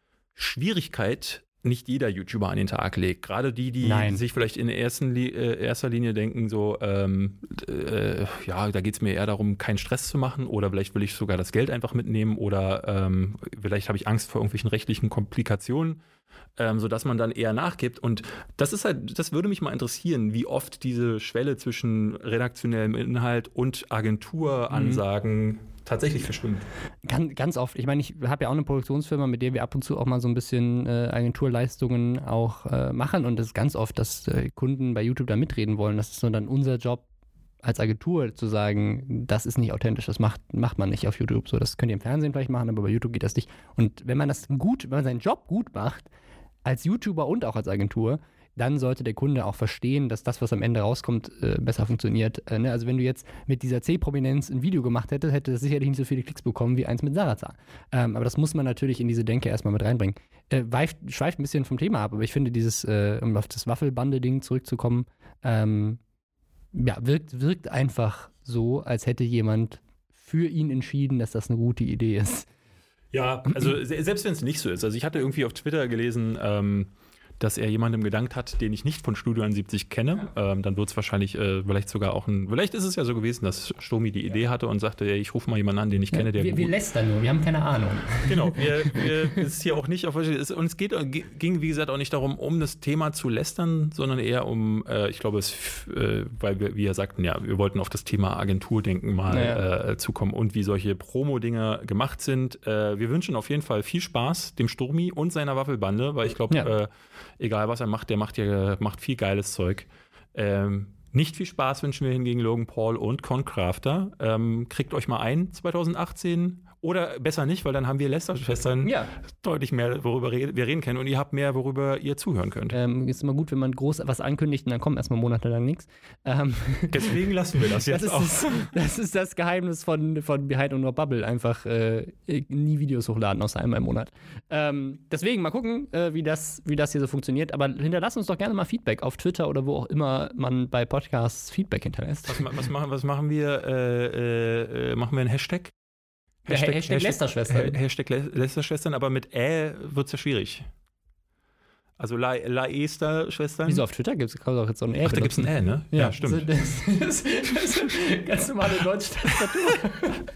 Schwierigkeit nicht jeder YouTuber an den Tag legt. Gerade die, die Nein. sich vielleicht in ersten, äh, erster Linie denken, so, ähm, äh, ja, da geht es mir eher darum, keinen Stress zu machen oder vielleicht will ich sogar das Geld einfach mitnehmen oder ähm, vielleicht habe ich Angst vor irgendwelchen rechtlichen Komplikationen, ähm, sodass man dann eher nachgibt. Und das ist halt, das würde mich mal interessieren, wie oft diese Schwelle zwischen redaktionellem Inhalt und Agenturansagen mhm. tatsächlich verschwimmt. Ganz, ganz oft. Ich meine, ich habe ja auch eine Produktionsfirma, mit der wir ab und zu auch mal so ein bisschen äh, Agenturleistungen auch äh, machen. Und das ist ganz oft, dass äh, Kunden bei YouTube da mitreden wollen. Das ist so dann unser Job als Agentur zu sagen, das ist nicht authentisch, das macht, macht man nicht auf YouTube. So, das könnt ihr im Fernsehen vielleicht machen, aber bei YouTube geht das nicht. Und wenn man das gut, wenn man seinen Job gut macht, als YouTuber und auch als Agentur, dann sollte der Kunde auch verstehen, dass das, was am Ende rauskommt, äh, besser funktioniert. Äh, ne? Also wenn du jetzt mit dieser C-Prominenz ein Video gemacht hättest, hätte es sicherlich nicht so viele Klicks bekommen wie eins mit Sarazar. Ähm, aber das muss man natürlich in diese Denke erstmal mit reinbringen. Äh, weift, schweift ein bisschen vom Thema ab, aber ich finde dieses, äh, um auf das Waffelbande-Ding zurückzukommen, ähm, ja, wirkt, wirkt einfach so, als hätte jemand für ihn entschieden, dass das eine gute Idee ist. Ja, also selbst wenn es nicht so ist. Also ich hatte irgendwie auf Twitter gelesen, ähm, dass er jemandem gedankt hat, den ich nicht von Studio einundsiebzig kenne. Ja. Ähm, dann wird es wahrscheinlich äh, vielleicht sogar auch ein, vielleicht ist es ja so gewesen, dass Stomi die Idee hatte und sagte, ja, ich rufe mal jemanden an, den ich ja, kenne. Der wir, wir lästern nur, wir haben keine Ahnung. Genau, wir, wir ist hier auch nicht auf, es, und es geht, ging wie gesagt auch nicht darum, um das Thema zu lästern, sondern eher um, äh, ich glaube, es, äh, weil wir, wie er sagten, ja, wir wollten auf das Thema Agenturdenken mal ja. äh, zukommen und wie solche Promo-Dinger gemacht sind. Äh, wir wünschen auf jeden Fall viel Spaß dem Sturmi und seiner Waffelbande, weil ich glaube, ja. äh, egal was er macht, der macht ja macht viel geiles Zeug. Ähm, nicht viel Spaß wünschen wir hingegen Logan Paul und Con Crafter. Ähm, kriegt euch mal ein zwanzig achtzehn oder besser nicht, weil dann haben wir Lästerschwestern ja. deutlich mehr, worüber wir reden können und ihr habt mehr, worüber ihr zuhören könnt. Ähm, ist immer gut, wenn man groß was ankündigt und dann kommt erstmal monatelang nichts. Ähm, Deswegen lassen wir das jetzt das auch. Das, das ist das Geheimnis von, von Behind on Your Bubble. Einfach äh, nie Videos hochladen, außer einmal im Monat. Ähm, deswegen mal gucken, äh, wie, das, wie das hier so funktioniert. Aber hinterlasst uns doch gerne mal Feedback auf Twitter oder wo auch immer man bei Podcasts Feedback hinterlässt. Was, was, machen, was machen wir? Äh, äh, machen wir einen Hashtag? Hashtag, Hashtag, Hashtag Lästerschwestern. Hashtag Lästerschwestern, aber mit Ä wird es ja schwierig. Also La, La Ester-Schwestern. Wieso auf Twitter gibt es auch jetzt so ein Ä? Ach, da gibt es ein Ä, ne? Ja, ja stimmt. Das, das, das, das ist ganz normale deutsche Tastatur.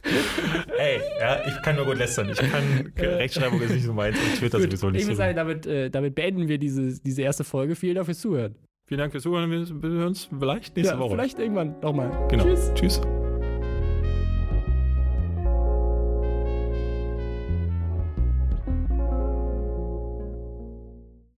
Ey, ja, ich kann nur gut lästern. Ich kann, Rechtschreibung ist nicht so meins und Twitter gut, sowieso nicht ich so. Ich würde sagen, damit, äh, damit beenden wir diese, diese erste Folge. Vielen Dank fürs Zuhören. Vielen Dank fürs Zuhören. Wir hören uns vielleicht nächste ja, Woche. Vielleicht irgendwann nochmal. Genau. Tschüss. Tschüss.